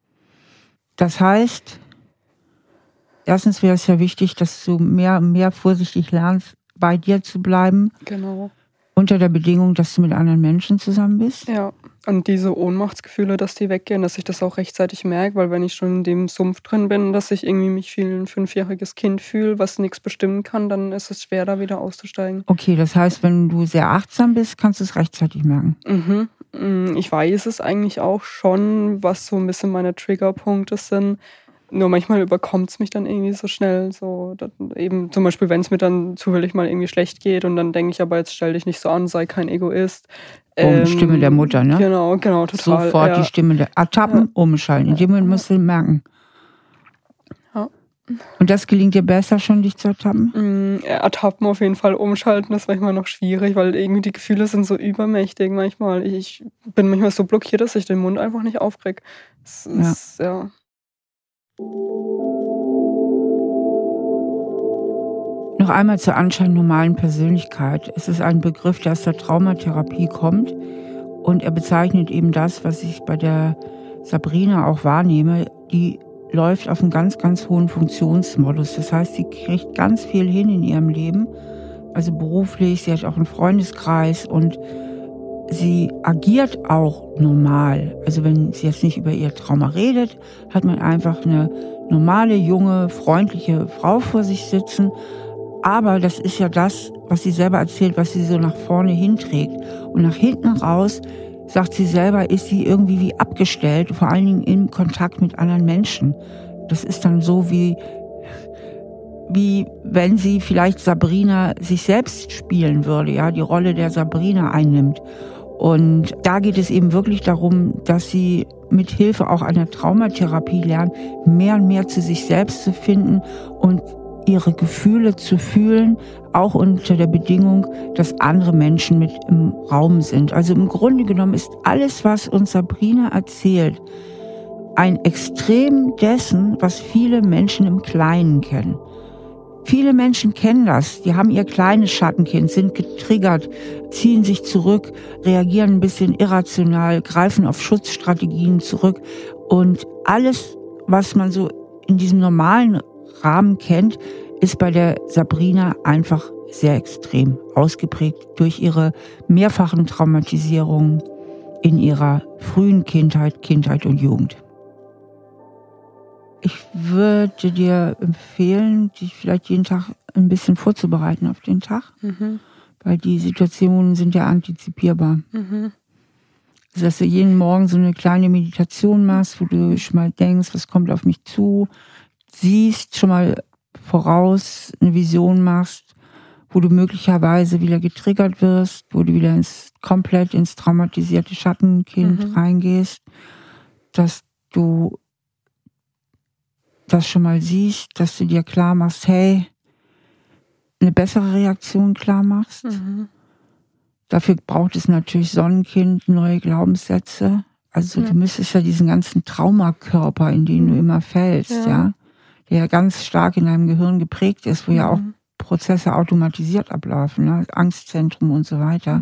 Das heißt, erstens wäre es ja wichtig, dass du mehr vorsichtig lernst, bei dir zu bleiben. Genau. Unter der Bedingung, dass du mit anderen Menschen zusammen bist. Ja, und diese Ohnmachtsgefühle, dass die weggehen, dass ich das auch rechtzeitig merke, weil wenn ich schon in dem Sumpf drin bin, dass ich irgendwie mich wie ein 5-jähriges Kind fühle, was nichts bestimmen kann, dann ist es schwer, da wieder auszusteigen. Okay, das heißt, wenn du sehr achtsam bist, kannst du es rechtzeitig merken. Ich weiß es eigentlich auch schon, was so ein bisschen meine Triggerpunkte sind. Nur manchmal überkommt es mich dann irgendwie so schnell. So, eben zum Beispiel, wenn es mir dann zufällig mal irgendwie schlecht geht und dann denke ich aber, jetzt stell dich nicht so an, sei kein Egoist. Stimme der Mutter, ne? Genau, total. Sofort die Stimme der Ertappen, umschalten. In dem Moment musst du merken. Ja. Und das gelingt dir besser schon, dich zu ertappen? Ertappen auf jeden Fall, umschalten ist manchmal noch schwierig, weil irgendwie die Gefühle sind so übermächtig manchmal. Ich bin manchmal so blockiert, dass ich den Mund einfach nicht aufkriege. Ja. Noch einmal zur anscheinend normalen Persönlichkeit. Es ist ein Begriff, der aus der Traumatherapie kommt und er bezeichnet eben das, was ich bei der Sabrina auch wahrnehme. Die läuft auf einem ganz, ganz hohen Funktionsmodus. Das heißt, sie kriegt ganz viel hin in ihrem Leben, also beruflich, sie hat auch einen Freundeskreis und sie agiert auch normal. Also wenn sie jetzt nicht über ihr Trauma redet, hat man einfach eine normale, junge, freundliche Frau vor sich sitzen. Aber das ist ja das, was sie selber erzählt, was sie so nach vorne hinträgt. Und nach hinten raus, sagt sie selber, ist sie irgendwie wie abgestellt, vor allen Dingen im Kontakt mit anderen Menschen. Das ist dann so wie wenn sie vielleicht Sabrina sich selbst spielen würde, ja, die Rolle der Sabrina einnimmt. Und da geht es eben wirklich darum, dass sie mit Hilfe auch einer Traumatherapie lernen, mehr und mehr zu sich selbst zu finden und ihre Gefühle zu fühlen, auch unter der Bedingung, dass andere Menschen mit im Raum sind. Also im Grunde genommen ist alles, was uns Sabrina erzählt, ein Extrem dessen, was viele Menschen im Kleinen kennen. Viele Menschen kennen das. Die haben ihr kleines Schattenkind, sind getriggert, ziehen sich zurück, reagieren ein bisschen irrational, greifen auf Schutzstrategien zurück. Und alles, was man so in diesem normalen Rahmen kennt, ist bei der Sabrina einfach sehr extrem ausgeprägt durch ihre mehrfachen Traumatisierungen in ihrer frühen Kindheit und Jugend. Ich würde dir empfehlen, dich vielleicht jeden Tag ein bisschen vorzubereiten auf den Tag, weil die Situationen sind ja antizipierbar. Also, dass du jeden Morgen so eine kleine Meditation machst, wo du schon mal denkst, was kommt auf mich zu, siehst, schon mal voraus eine Vision machst, wo du möglicherweise wieder getriggert wirst, wo du wieder komplett ins traumatisierte Schattenkind reingehst, dass du das schon mal siehst, dass du dir klar machst, hey, eine bessere Reaktion klar machst. Dafür braucht es natürlich Sonnenkind, neue Glaubenssätze. Also du müsstest ja diesen ganzen Traumakörper, in den du immer fällst, ja, der ja ganz stark in deinem Gehirn geprägt ist, wo ja auch Prozesse automatisiert ablaufen, ne? Angstzentrum und so weiter.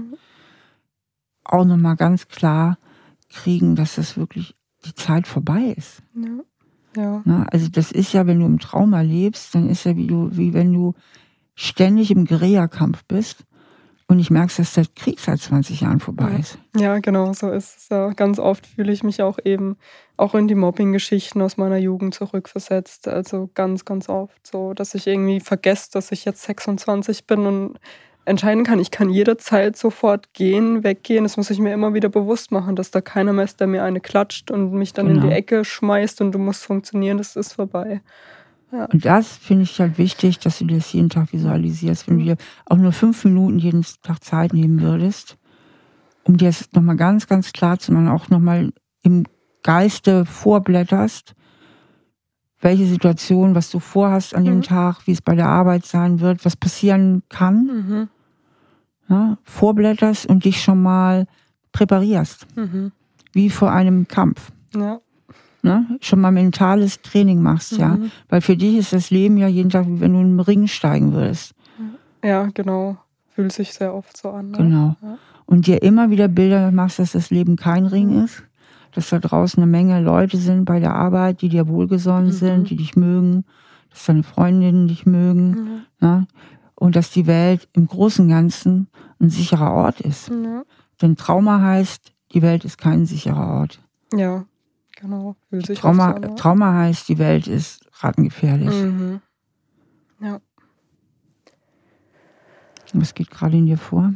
Auch nochmal ganz klar kriegen, dass das wirklich die Zeit vorbei ist. Ja. Na, also das ist ja, wenn du im Trauma lebst, dann ist ja wie wenn du ständig im Guerillakampf bist und nicht merkst, dass der Krieg seit 20 Jahren vorbei ist. Ja, genau, so ist es ja. Ganz oft fühle ich mich auch in die Mobbing-Geschichten aus meiner Jugend zurückversetzt. Also ganz, ganz oft so, dass ich irgendwie vergesse, dass ich jetzt 26 bin und entscheiden kann. Ich kann jederzeit sofort weggehen. Das muss ich mir immer wieder bewusst machen, dass da keiner mehr ist, der mir eine klatscht und mich dann in die Ecke schmeißt und du musst funktionieren, das ist vorbei. Ja. Und das finde ich halt wichtig, dass du das jeden Tag visualisierst. Wenn du dir auch nur 5 Minuten jeden Tag Zeit nehmen würdest, um dir das nochmal ganz, ganz klar zu machen, auch nochmal im Geiste vorblätterst, welche Situation, was du vorhast an dem Tag, wie es bei der Arbeit sein wird, was passieren kann, ja, vorblätterst und dich schon mal präparierst. Wie vor einem Kampf. Ja. Ne? Schon mal mentales Training machst, ja. Weil für dich ist das Leben ja jeden Tag, wie wenn du in einen Ring steigen würdest. Ja, genau. Fühlt sich sehr oft so an. Ne? Genau. Ja. Und dir immer wieder Bilder machst, dass das Leben kein Ring ist. Dass da draußen eine Menge Leute sind bei der Arbeit, die dir wohlgesonnen sind, die dich mögen. Dass deine Freundinnen dich mögen. Ne? Und dass die Welt im Großen und Ganzen ein sicherer Ort ist. Denn Trauma heißt, die Welt ist kein sicherer Ort. Ja, genau. Fühlt sich oft so an. Trauma heißt, die Welt ist rattengefährlich. Ja. Was geht gerade in dir vor?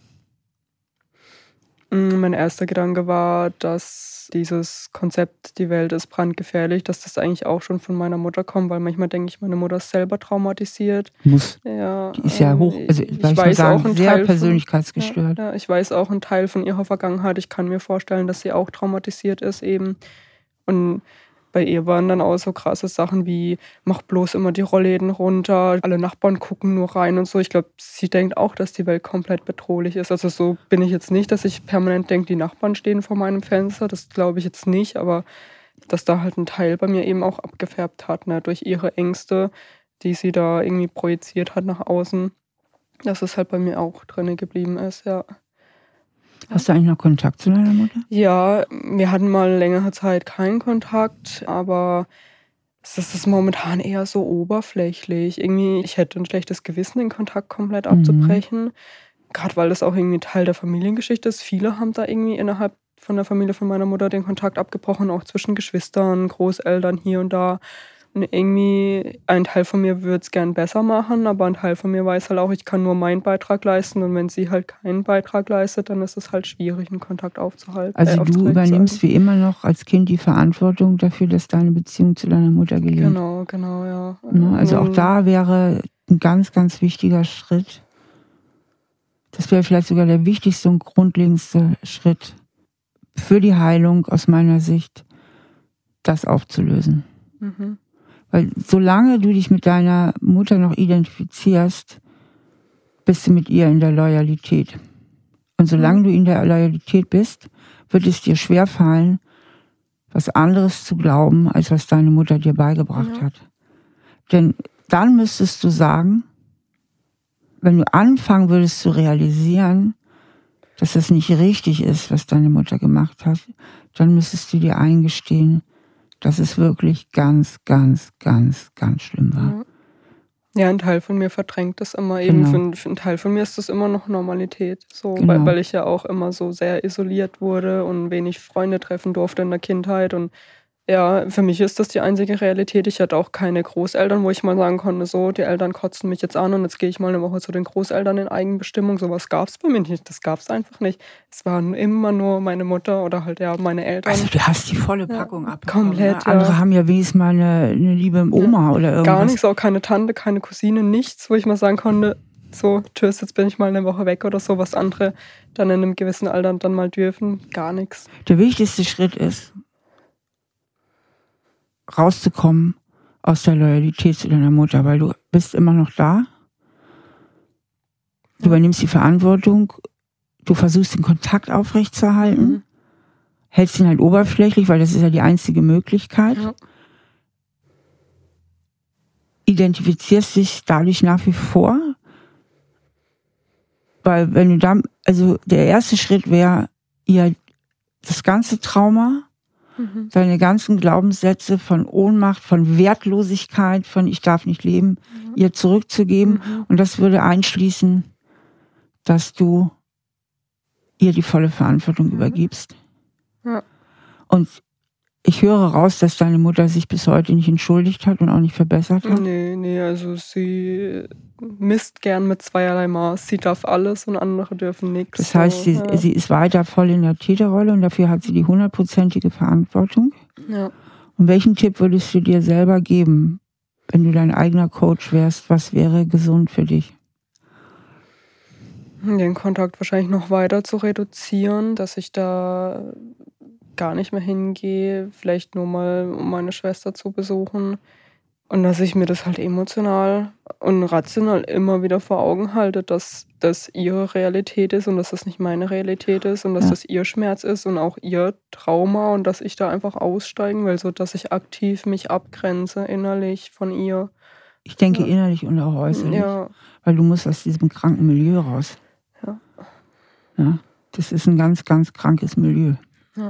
Mein erster Gedanke war, dass dieses Konzept, die Welt ist brandgefährlich, dass das eigentlich auch schon von meiner Mutter kommt, weil manchmal denke ich, meine Mutter ist selber traumatisiert. Muss. Ja, die ist ja hoch, also ich weiß sagen, auch sehr persönlichkeitsgestört. Ja, ich weiß auch einen Teil von ihrer Vergangenheit. Ich kann mir vorstellen, dass sie auch traumatisiert ist eben. Und bei ihr waren dann auch so krasse Sachen wie, mach bloß immer die Rollläden runter, alle Nachbarn gucken nur rein und so. Ich glaube, sie denkt auch, dass die Welt komplett bedrohlich ist. Also so bin ich jetzt nicht, dass ich permanent denke, die Nachbarn stehen vor meinem Fenster. Das glaube ich jetzt nicht, aber dass da halt ein Teil bei mir eben auch abgefärbt hat, ne, durch ihre Ängste, die sie da irgendwie projiziert hat nach außen, dass es halt bei mir auch drin geblieben ist, ja. Hast du eigentlich noch Kontakt zu deiner Mutter? Ja, wir hatten mal längere Zeit keinen Kontakt, aber es ist momentan eher so oberflächlich. Irgendwie, ich hätte ein schlechtes Gewissen, den Kontakt komplett abzubrechen. Gerade weil das auch irgendwie Teil der Familiengeschichte ist. Viele haben da irgendwie innerhalb von der Familie von meiner Mutter den Kontakt abgebrochen, auch zwischen Geschwistern, Großeltern hier und da. Und irgendwie, ein Teil von mir würde es gern besser machen, aber ein Teil von mir weiß halt auch, ich kann nur meinen Beitrag leisten. Und wenn sie halt keinen Beitrag leistet, dann ist es halt schwierig, einen Kontakt aufzuhalten. Also du übernimmst wie immer noch als Kind die Verantwortung dafür, dass deine Beziehung zu deiner Mutter gelingt. Genau, ja. Also auch da wäre ein ganz, ganz wichtiger Schritt, Das wäre vielleicht sogar der wichtigste und grundlegendste Schritt für die Heilung aus meiner Sicht, das aufzulösen. Mhm. Weil solange du dich mit deiner Mutter noch identifizierst, bist du mit ihr in der Loyalität. Und solange du in der Loyalität bist, wird es dir schwerfallen, was anderes zu glauben, als was deine Mutter dir beigebracht hat. Denn dann müsstest du sagen, wenn du anfangen würdest zu realisieren, dass das nicht richtig ist, was deine Mutter gemacht hat, dann müsstest du dir eingestehen, dass es wirklich ganz, ganz, ganz, ganz schlimm war. Ja, ein Teil von mir verdrängt das immer eben. Für einen Teil von mir ist das immer noch Normalität. So, weil ich ja auch immer so sehr isoliert wurde und wenig Freunde treffen durfte in der Kindheit. Und ja, für mich ist das die einzige Realität. Ich hatte auch keine Großeltern, wo ich mal sagen konnte, so, die Eltern kotzen mich jetzt an und jetzt gehe ich mal eine Woche zu den Großeltern in Eigenbestimmung. Sowas gab es bei mir nicht. Das gab es einfach nicht. Es waren immer nur meine Mutter oder halt meine Eltern. Also du hast die volle Packung abbekommen. Komplett, ne? Andere haben ja wenigstens mal eine liebe Oma oder irgendwas. Gar nichts, auch keine Tante, keine Cousine, nichts, wo ich mal sagen konnte, so, tschüss, jetzt bin ich mal eine Woche weg oder so, was andere dann in einem gewissen Alter dann mal dürfen. Gar nichts. Der wichtigste Schritt ist, rauszukommen aus der Loyalität zu deiner Mutter, weil du bist immer noch da. Du übernimmst die Verantwortung, du versuchst den Kontakt aufrechtzuerhalten, hältst ihn halt oberflächlich, weil das ist ja die einzige Möglichkeit. Ja. Identifizierst dich dadurch nach wie vor, weil wenn du dann, also der erste Schritt wäre, ihr das ganze Trauma, seine ganzen Glaubenssätze von Ohnmacht, von Wertlosigkeit, von ich darf nicht leben, ihr zurückzugeben. Und das würde einschließen, dass du ihr die volle Verantwortung übergibst. Ja. Und ich höre raus, dass deine Mutter sich bis heute nicht entschuldigt hat und auch nicht verbessert hat. Nee, also sie misst gern mit zweierlei Maß. Sie darf alles und andere dürfen nichts. Das heißt, sie ist weiter voll in der Täterrolle und dafür hat sie die 100%ige Verantwortung. Ja. Und welchen Tipp würdest du dir selber geben, wenn du dein eigener Coach wärst? Was wäre gesund für dich? Den Kontakt wahrscheinlich noch weiter zu reduzieren, dass ich da gar nicht mehr hingehe, vielleicht nur mal, um meine Schwester zu besuchen. Und dass ich mir das halt emotional und rational immer wieder vor Augen halte, dass das ihre Realität ist und dass das nicht meine Realität ist und dass das ihr Schmerz ist und auch ihr Trauma und dass ich da einfach aussteigen will, so dass ich aktiv mich abgrenze innerlich von ihr. Ich denke innerlich und auch äußerlich, weil du musst aus diesem kranken Milieu raus. Ja, das ist ein ganz, ganz krankes Milieu. Ja.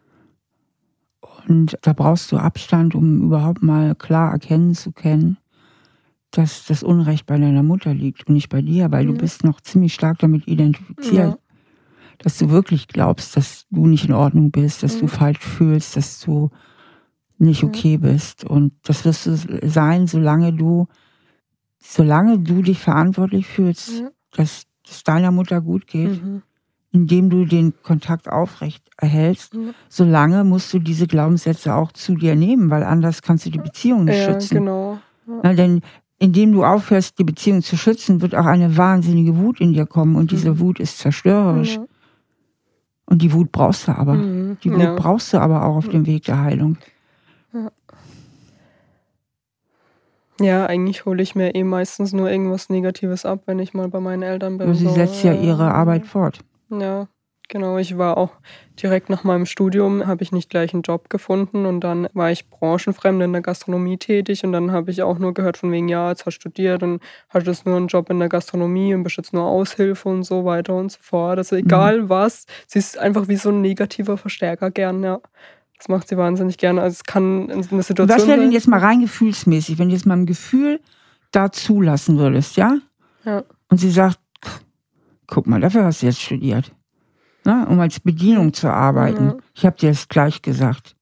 Und da brauchst du Abstand, um überhaupt mal klar erkennen zu können, dass das Unrecht bei deiner Mutter liegt und nicht bei dir, weil du bist noch ziemlich stark damit identifiziert, dass du wirklich glaubst, dass du nicht in Ordnung bist, dass du falsch fühlst, dass du nicht okay bist. Und das wirst du sein, solange du dich verantwortlich fühlst, dass es deiner Mutter gut geht, indem du den Kontakt aufrecht erhältst, solange musst du diese Glaubenssätze auch zu dir nehmen, weil anders kannst du die Beziehung nicht schützen. Genau. Ja. Na, denn indem du aufhörst, die Beziehung zu schützen, wird auch eine wahnsinnige Wut in dir kommen und diese Wut ist zerstörerisch. Ja. Und die Wut brauchst du aber. Die Wut brauchst du aber auch auf dem Weg der Heilung. Ja, eigentlich hole ich mir meistens nur irgendwas Negatives ab, wenn ich mal bei meinen Eltern bin. Aber sie setzt ja ihre Arbeit fort. Ja, genau. Ich war auch direkt nach meinem Studium, habe ich nicht gleich einen Job gefunden und dann war ich branchenfremd in der Gastronomie tätig und dann habe ich auch nur gehört von wegen, jetzt hast du studiert und hattest nur einen Job in der Gastronomie und bist jetzt nur Aushilfe und so weiter und so fort. Also egal was, sie ist einfach wie so ein negativer Verstärker gern, Das macht sie wahnsinnig gerne. Also es kann in einer Situation Was wäre denn jetzt mal rein gefühlsmäßig, wenn du jetzt mal ein Gefühl da zulassen würdest, ja? Und sie sagt, guck mal, dafür hast du jetzt studiert. Na, um als Bedienung zu arbeiten. Ich habe dir das gleich gesagt.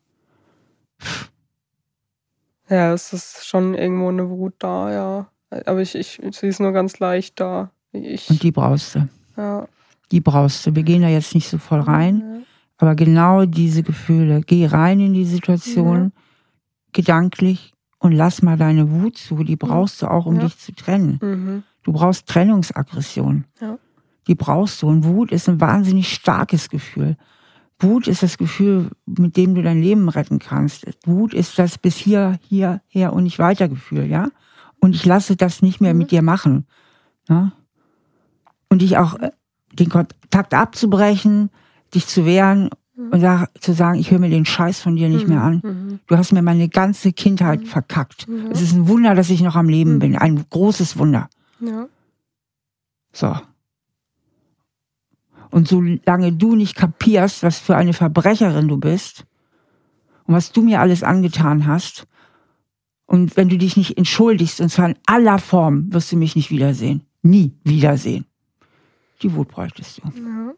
Ja, es ist schon irgendwo eine Wut da, Aber sie ist nur ganz leicht da. Und die brauchst du. Ja. Die brauchst du. Wir gehen da jetzt nicht so voll rein. Aber genau diese Gefühle. Geh rein in die Situation, gedanklich, und lass mal deine Wut zu. Die brauchst du auch, um dich zu trennen. Du brauchst Trennungsaggression. Die brauchst du. Und Wut ist ein wahnsinnig starkes Gefühl. Wut ist das Gefühl, mit dem du dein Leben retten kannst. Wut ist das bis hier, her und nicht weiter Gefühl, ja? Und ich lasse das nicht mehr mit dir machen. Ja? Und dich auch, den Kontakt abzubrechen, dich zu wehren und zu sagen, ich höre mir den Scheiß von dir nicht mehr an. Du hast mir meine ganze Kindheit verkackt. Es ist ein Wunder, dass ich noch am Leben bin. Ein großes Wunder. Ja. So. Und solange du nicht kapierst, was für eine Verbrecherin du bist und was du mir alles angetan hast, und wenn du dich nicht entschuldigst, und zwar in aller Form, wirst du mich nicht wiedersehen. Nie wiedersehen. Die Wut bräuchtest du. Ja.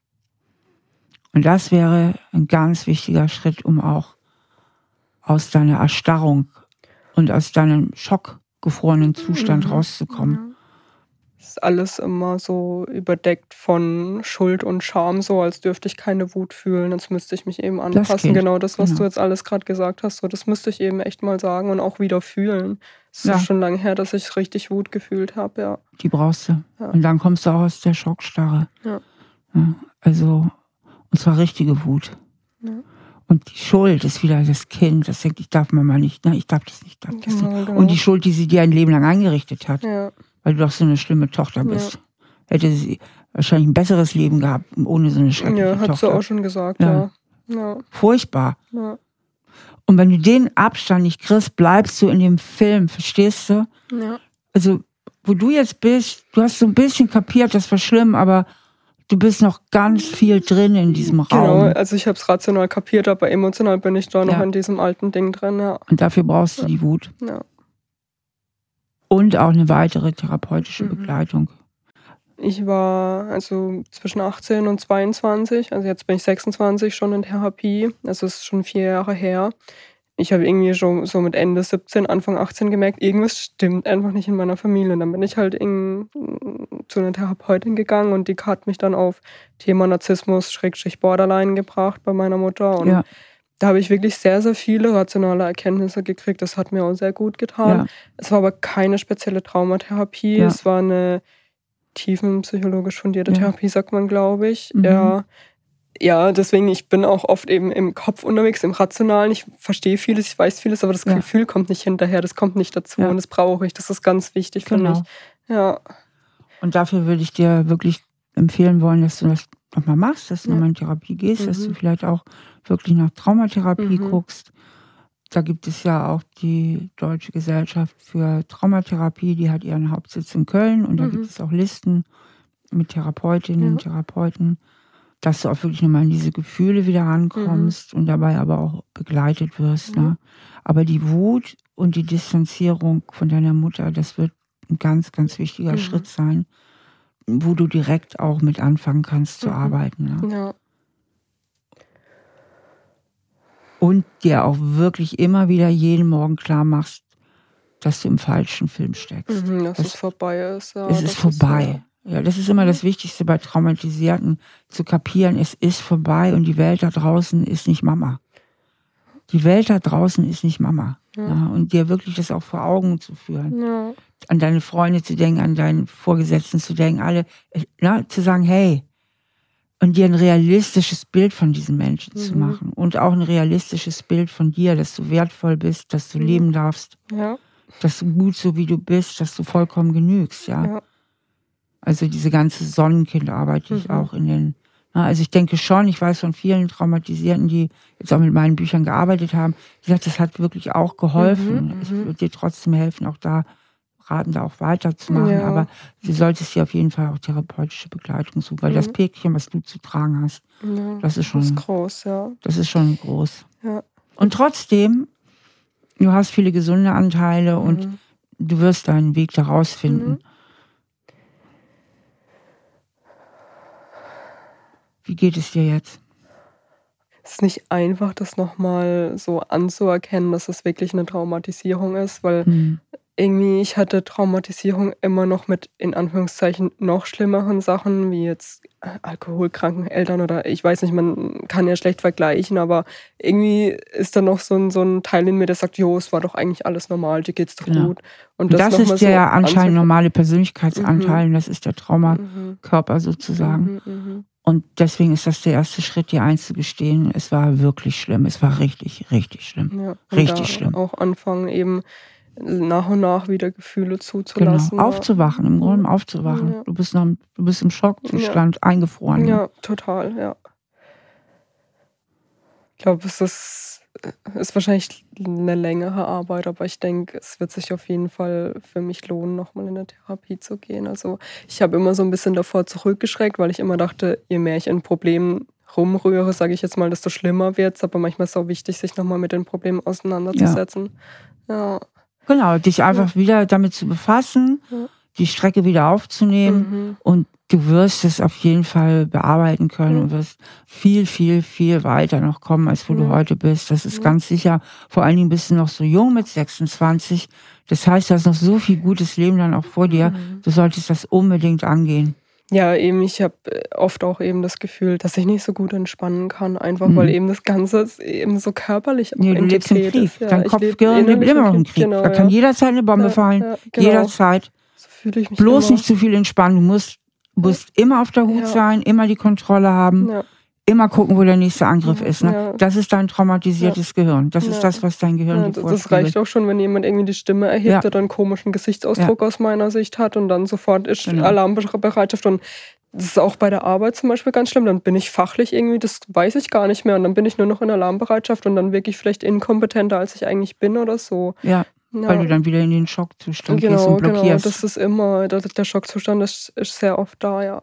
Und das wäre ein ganz wichtiger Schritt, um auch aus deiner Erstarrung und aus deinem schockgefrorenen Zustand rauszukommen. Ja. Ist alles immer so überdeckt von Schuld und Scham, so als dürfte ich keine Wut fühlen, als müsste ich mich eben anpassen. Genau das, was du jetzt alles gerade gesagt hast, so, das müsste ich eben echt mal sagen und auch wieder fühlen. Es ist schon lange her, dass ich richtig Wut gefühlt habe, ja. Die brauchst du. Ja. Und dann kommst du auch aus der Schockstarre. Ja. Ja, also, und zwar richtige Wut. Ja. Und die Schuld ist wieder das Kind, das denkt, ich darf Mama nicht, ich darf das nicht, Genau. Und die Schuld, die sie dir ein Leben lang eingerichtet hat. Ja. Weil du doch so eine schlimme Tochter bist. Ja. Hätte sie wahrscheinlich ein besseres Leben gehabt, ohne so eine schreckliche Tochter. Ja, hat sie auch schon gesagt, ja. Furchtbar. Ja. Und wenn du den Abstand nicht kriegst, bleibst du in dem Film, verstehst du? Ja. Also, wo du jetzt bist, du hast so ein bisschen kapiert, das war schlimm, aber du bist noch ganz viel drin in diesem Raum. Genau, also ich habe es rational kapiert, aber emotional bin ich da noch in diesem alten Ding drin, ja. Und dafür brauchst du die Wut. Ja. Und auch eine weitere therapeutische Begleitung. Ich war also zwischen 18 und 22, also jetzt bin ich 26 schon in Therapie. Das ist schon 4 Jahre her. Ich habe irgendwie schon so mit Ende 17, Anfang 18 gemerkt, irgendwas stimmt einfach nicht in meiner Familie. Und dann bin ich halt zu einer Therapeutin gegangen und die hat mich dann auf Thema Narzissmus / Borderline gebracht bei meiner Mutter. Und da habe ich wirklich sehr, sehr viele rationale Erkenntnisse gekriegt. Das hat mir auch sehr gut getan. Ja. Es war aber keine spezielle Traumatherapie. Ja. Es war eine tiefenpsychologisch fundierte Therapie, sagt man, glaube ich. Ja, deswegen, ich bin auch oft eben im Kopf unterwegs, im Rationalen. Ich verstehe vieles, ich weiß vieles, aber das Gefühl kommt nicht hinterher, das kommt nicht dazu und das brauche ich. Das ist ganz wichtig für mich. Ja. Und dafür würde ich dir wirklich empfehlen wollen, dass du das nochmal machst, dass du nochmal in Therapie gehst, dass du vielleicht auch wirklich nach Traumatherapie guckst. Da gibt es ja auch die Deutsche Gesellschaft für Traumatherapie, die hat ihren Hauptsitz in Köln und da gibt es auch Listen mit Therapeutinnen und Therapeuten, dass du auch wirklich nochmal in diese Gefühle wieder rankommst und dabei aber auch begleitet wirst. Ne? Aber die Wut und die Distanzierung von deiner Mutter, das wird ein ganz, ganz wichtiger Schritt sein, wo du direkt auch mit anfangen kannst zu arbeiten. Ne? Ja. Und dir auch wirklich immer wieder jeden Morgen klar machst, dass du im falschen Film steckst. Dass es vorbei ist. Ja, es ist vorbei. Ja, das ist immer das Wichtigste bei Traumatisierten, zu kapieren, es ist vorbei und die Welt da draußen ist nicht Mama. Die Welt da draußen ist nicht Mama. Ja, und dir wirklich das auch vor Augen zu führen. Ja. An deine Freunde zu denken, an deinen Vorgesetzten zu denken, alle, zu sagen, hey, und dir ein realistisches Bild von diesen Menschen zu machen. Und auch ein realistisches Bild von dir, dass du wertvoll bist, dass du leben darfst, dass du gut so wie du bist, dass du vollkommen genügst. Ja. Also diese ganze Sonnenkindarbeit, die ich auch also ich denke schon, ich weiß von vielen Traumatisierten, die jetzt auch mit meinen Büchern gearbeitet haben, die sagt, das hat wirklich auch geholfen. Es wird dir trotzdem helfen, auch da raten, da auch weiterzumachen. Ja. Aber du solltest dir auf jeden Fall auch therapeutische Begleitung suchen, weil das Päckchen, was du zu tragen hast, das ist schon groß, Das ist schon groß. Ja. Und trotzdem, du hast viele gesunde Anteile und du wirst deinen Weg daraus finden. Wie geht es dir jetzt? Es ist nicht einfach, das nochmal so anzuerkennen, dass es wirklich eine Traumatisierung ist, weil irgendwie, ich hatte Traumatisierung immer noch mit, in Anführungszeichen, noch schlimmeren Sachen, wie jetzt alkoholkranken Eltern oder ich weiß nicht, man kann ja schlecht vergleichen, aber irgendwie ist da noch so ein Teil in mir, der sagt, jo, es war doch eigentlich alles normal, dir geht's doch gut. Und das ist der so anscheinend normale Persönlichkeitsanteil, das ist der Traumakörper sozusagen. Und deswegen ist das der erste Schritt, dir einzugestehen, es war wirklich schlimm, es war richtig, richtig schlimm. Ja, richtig schlimm. Auch anfangen eben nach und nach wieder Gefühle zuzulassen. Genau, aufzuwachen, im Grunde aufzuwachen. Ja. Du bist im Schockzustand, eingefroren. Ja, total, ja. Ich glaube, es ist wahrscheinlich eine längere Arbeit, aber ich denke, es wird sich auf jeden Fall für mich lohnen, nochmal in eine Therapie zu gehen. Also ich habe immer so ein bisschen davor zurückgeschreckt, weil ich immer dachte, je mehr ich in Problemen rumrühre, sage ich jetzt mal, desto schlimmer wird es. Aber manchmal ist es auch wichtig, sich nochmal mit den Problemen auseinanderzusetzen. Ja. Genau, dich einfach wieder damit zu befassen, die Strecke wieder aufzunehmen und du wirst es auf jeden Fall bearbeiten können und wirst viel, viel, viel weiter noch kommen, als wo du heute bist. Das ist ganz sicher. Vor allen Dingen bist du noch so jung mit 26. Das heißt, du hast noch so viel gutes Leben dann auch vor dir. Du solltest das unbedingt angehen. Ja, eben, ich habe oft auch eben das Gefühl, dass ich nicht so gut entspannen kann, einfach weil eben das Ganze eben so körperlich auch du lebst im Krieg. Ja, dein Kopf-Gehirn lebt immer noch im Krieg. Genau, da kann jederzeit eine Bombe fallen, jederzeit. So fühle ich mich bloß immer. Nicht zu viel entspannen. Du musst immer auf der Hut sein, immer die Kontrolle haben, immer gucken, wo der nächste Angriff ist. Ne? Ja. Das ist dein traumatisiertes Gehirn. Das ist das, was dein Gehirn dir vorspiegelt. Das reicht auch schon, wenn jemand irgendwie die Stimme erhebt oder einen komischen Gesichtsausdruck aus meiner Sicht hat und dann sofort ist Alarmbereitschaft. Und das ist auch bei der Arbeit zum Beispiel ganz schlimm. Dann bin ich fachlich irgendwie, das weiß ich gar nicht mehr. Und dann bin ich nur noch in Alarmbereitschaft und dann wirklich vielleicht inkompetenter, als ich eigentlich bin oder so. Ja. Weil du dann wieder in den Schockzustand gehst und blockierst. Genau, das ist immer, der Schockzustand ist sehr oft da, ja.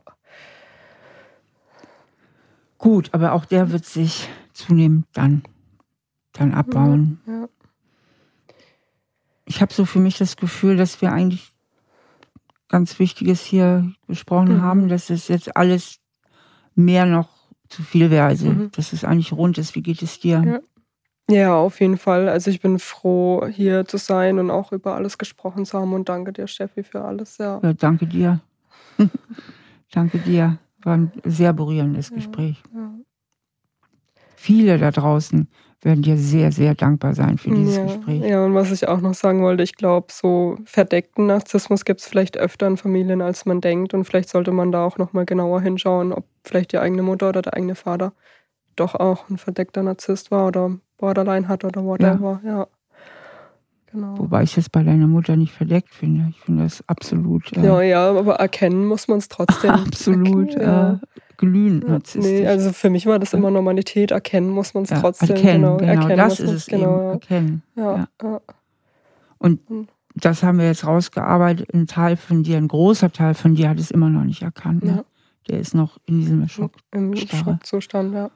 Gut, aber auch der wird sich zunehmend dann abbauen. Ja. Ich habe so für mich das Gefühl, dass wir eigentlich ganz Wichtiges hier besprochen haben, dass es jetzt alles mehr noch zu viel wäre. Also, dass es eigentlich rund ist. Wie geht es dir? Ja, auf jeden Fall. Also ich bin froh, hier zu sein und auch über alles gesprochen zu haben. Und danke dir, Steffi, für alles. Ja, danke dir. Danke dir. War ein sehr berührendes Gespräch. Ja. Viele da draußen werden dir sehr, sehr dankbar sein für dieses Gespräch. Ja, und was ich auch noch sagen wollte, ich glaube, so verdeckten Narzissmus gibt es vielleicht öfter in Familien, als man denkt. Und vielleicht sollte man da auch nochmal genauer hinschauen, ob vielleicht die eigene Mutter oder der eigene Vater doch auch ein verdeckter Narzisst war oder Borderline hat oder whatever. Ja. Genau. Wobei ich es bei deiner Mutter nicht verdeckt finde. Ich finde das absolut... aber erkennen muss man es trotzdem. Absolut glühend narzisstisch. Nee, also für mich war das immer Normalität. Erkennen muss man es trotzdem. Erkennen, genau. Das ist es eben. Erkennen. Ja. Und das haben wir jetzt rausgearbeitet. Ein großer Teil von dir hat es immer noch nicht erkannt. Ne? Der ist noch in diesem Schockzustand, ja.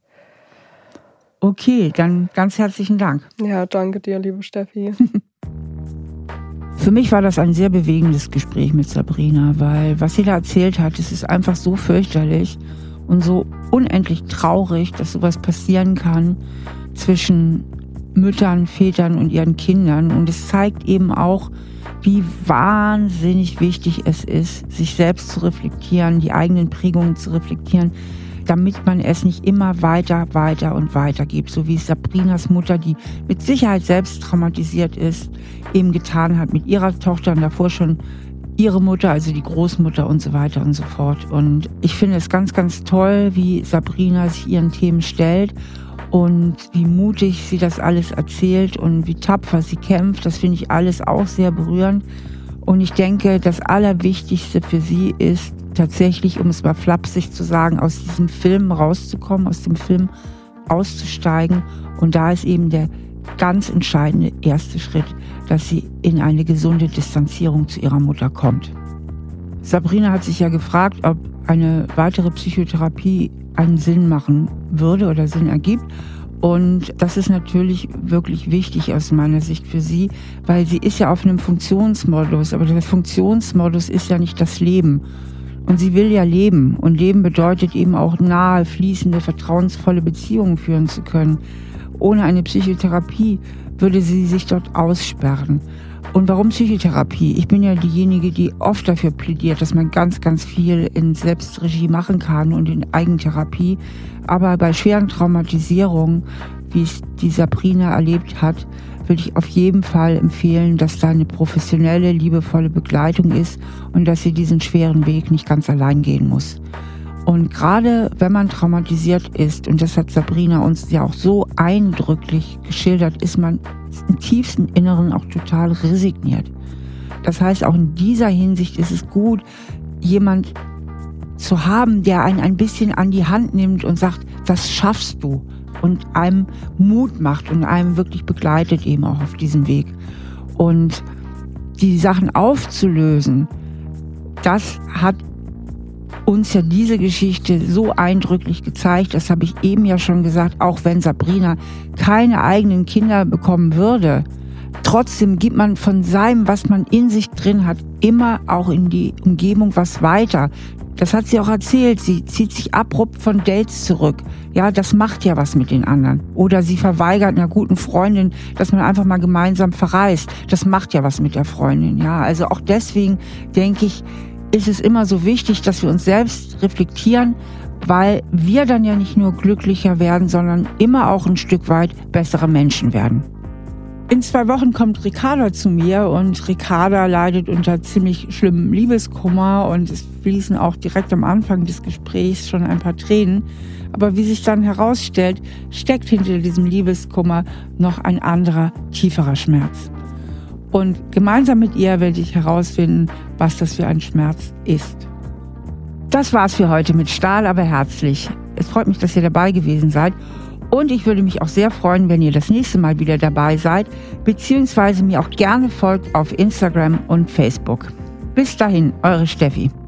Okay, dann ganz herzlichen Dank. Ja, danke dir, liebe Steffi. Für mich war das ein sehr bewegendes Gespräch mit Sabrina, weil was sie da erzählt hat, es ist einfach so fürchterlich und so unendlich traurig, dass sowas passieren kann zwischen Müttern, Vätern und ihren Kindern. Und es zeigt eben auch, wie wahnsinnig wichtig es ist, sich selbst zu reflektieren, die eigenen Prägungen zu reflektieren, damit man es nicht immer weiter gibt. So wie Sabrinas Mutter, die mit Sicherheit selbst traumatisiert ist, eben getan hat mit ihrer Tochter und davor schon ihre Mutter, also die Großmutter und so weiter und so fort. Und ich finde es ganz, ganz toll, wie Sabrina sich ihren Themen stellt und wie mutig sie das alles erzählt und wie tapfer sie kämpft. Das finde ich alles auch sehr berührend. Und ich denke, das Allerwichtigste für sie ist tatsächlich, um es mal flapsig zu sagen, aus diesem Film rauszukommen, aus dem Film auszusteigen. Und da ist eben der ganz entscheidende erste Schritt, dass sie in eine gesunde Distanzierung zu ihrer Mutter kommt. Sabrina hat sich ja gefragt, ob eine weitere Psychotherapie einen Sinn machen würde oder Sinn ergibt. Und das ist natürlich wirklich wichtig aus meiner Sicht für sie, weil sie ist ja auf einem Funktionsmodus, aber der Funktionsmodus ist ja nicht das Leben. Und sie will ja leben. Und Leben bedeutet eben auch nahe, fließende, vertrauensvolle Beziehungen führen zu können. Ohne eine Psychotherapie würde sie sich dort aussperren. Und warum Psychotherapie? Ich bin ja diejenige, die oft dafür plädiert, dass man ganz, ganz viel in Selbstregie machen kann und in Eigentherapie. Aber bei schweren Traumatisierungen, wie es die Sabrina erlebt hat, würde ich auf jeden Fall empfehlen, dass da eine professionelle, liebevolle Begleitung ist und dass sie diesen schweren Weg nicht ganz allein gehen muss. Und gerade wenn man traumatisiert ist, und das hat Sabrina uns ja auch so eindrücklich geschildert, ist man im tiefsten Inneren auch total resigniert. Das heißt, auch in dieser Hinsicht ist es gut, jemand zu haben, der einen ein bisschen an die Hand nimmt und sagt, das schaffst du, und einem Mut macht und einem wirklich begleitet eben auch auf diesem Weg. Und die Sachen aufzulösen, das hat uns ja diese Geschichte so eindrücklich gezeigt, das habe ich eben ja schon gesagt, auch wenn Sabrina keine eigenen Kinder bekommen würde, trotzdem gibt man von seinem, was man in sich drin hat, immer auch in die Umgebung was weiter. Das hat sie auch erzählt, sie zieht sich abrupt von Dates zurück. Ja, das macht ja was mit den anderen. Oder sie verweigert einer guten Freundin, dass man einfach mal gemeinsam verreist. Das macht ja was mit der Freundin. Ja, also auch deswegen denke ich, ist es immer so wichtig, dass wir uns selbst reflektieren, weil wir dann ja nicht nur glücklicher werden, sondern immer auch ein Stück weit bessere Menschen werden. In 2 Wochen kommt Ricarda zu mir und Ricarda leidet unter ziemlich schlimmem Liebeskummer und es fließen auch direkt am Anfang des Gesprächs schon ein paar Tränen. Aber wie sich dann herausstellt, steckt hinter diesem Liebeskummer noch ein anderer, tieferer Schmerz. Und gemeinsam mit ihr werde ich herausfinden, was das für ein Schmerz ist. Das war's für heute mit Stahl, aber herzlich. Es freut mich, dass ihr dabei gewesen seid. Und ich würde mich auch sehr freuen, wenn ihr das nächste Mal wieder dabei seid, beziehungsweise mir auch gerne folgt auf Instagram und Facebook. Bis dahin, eure Steffi.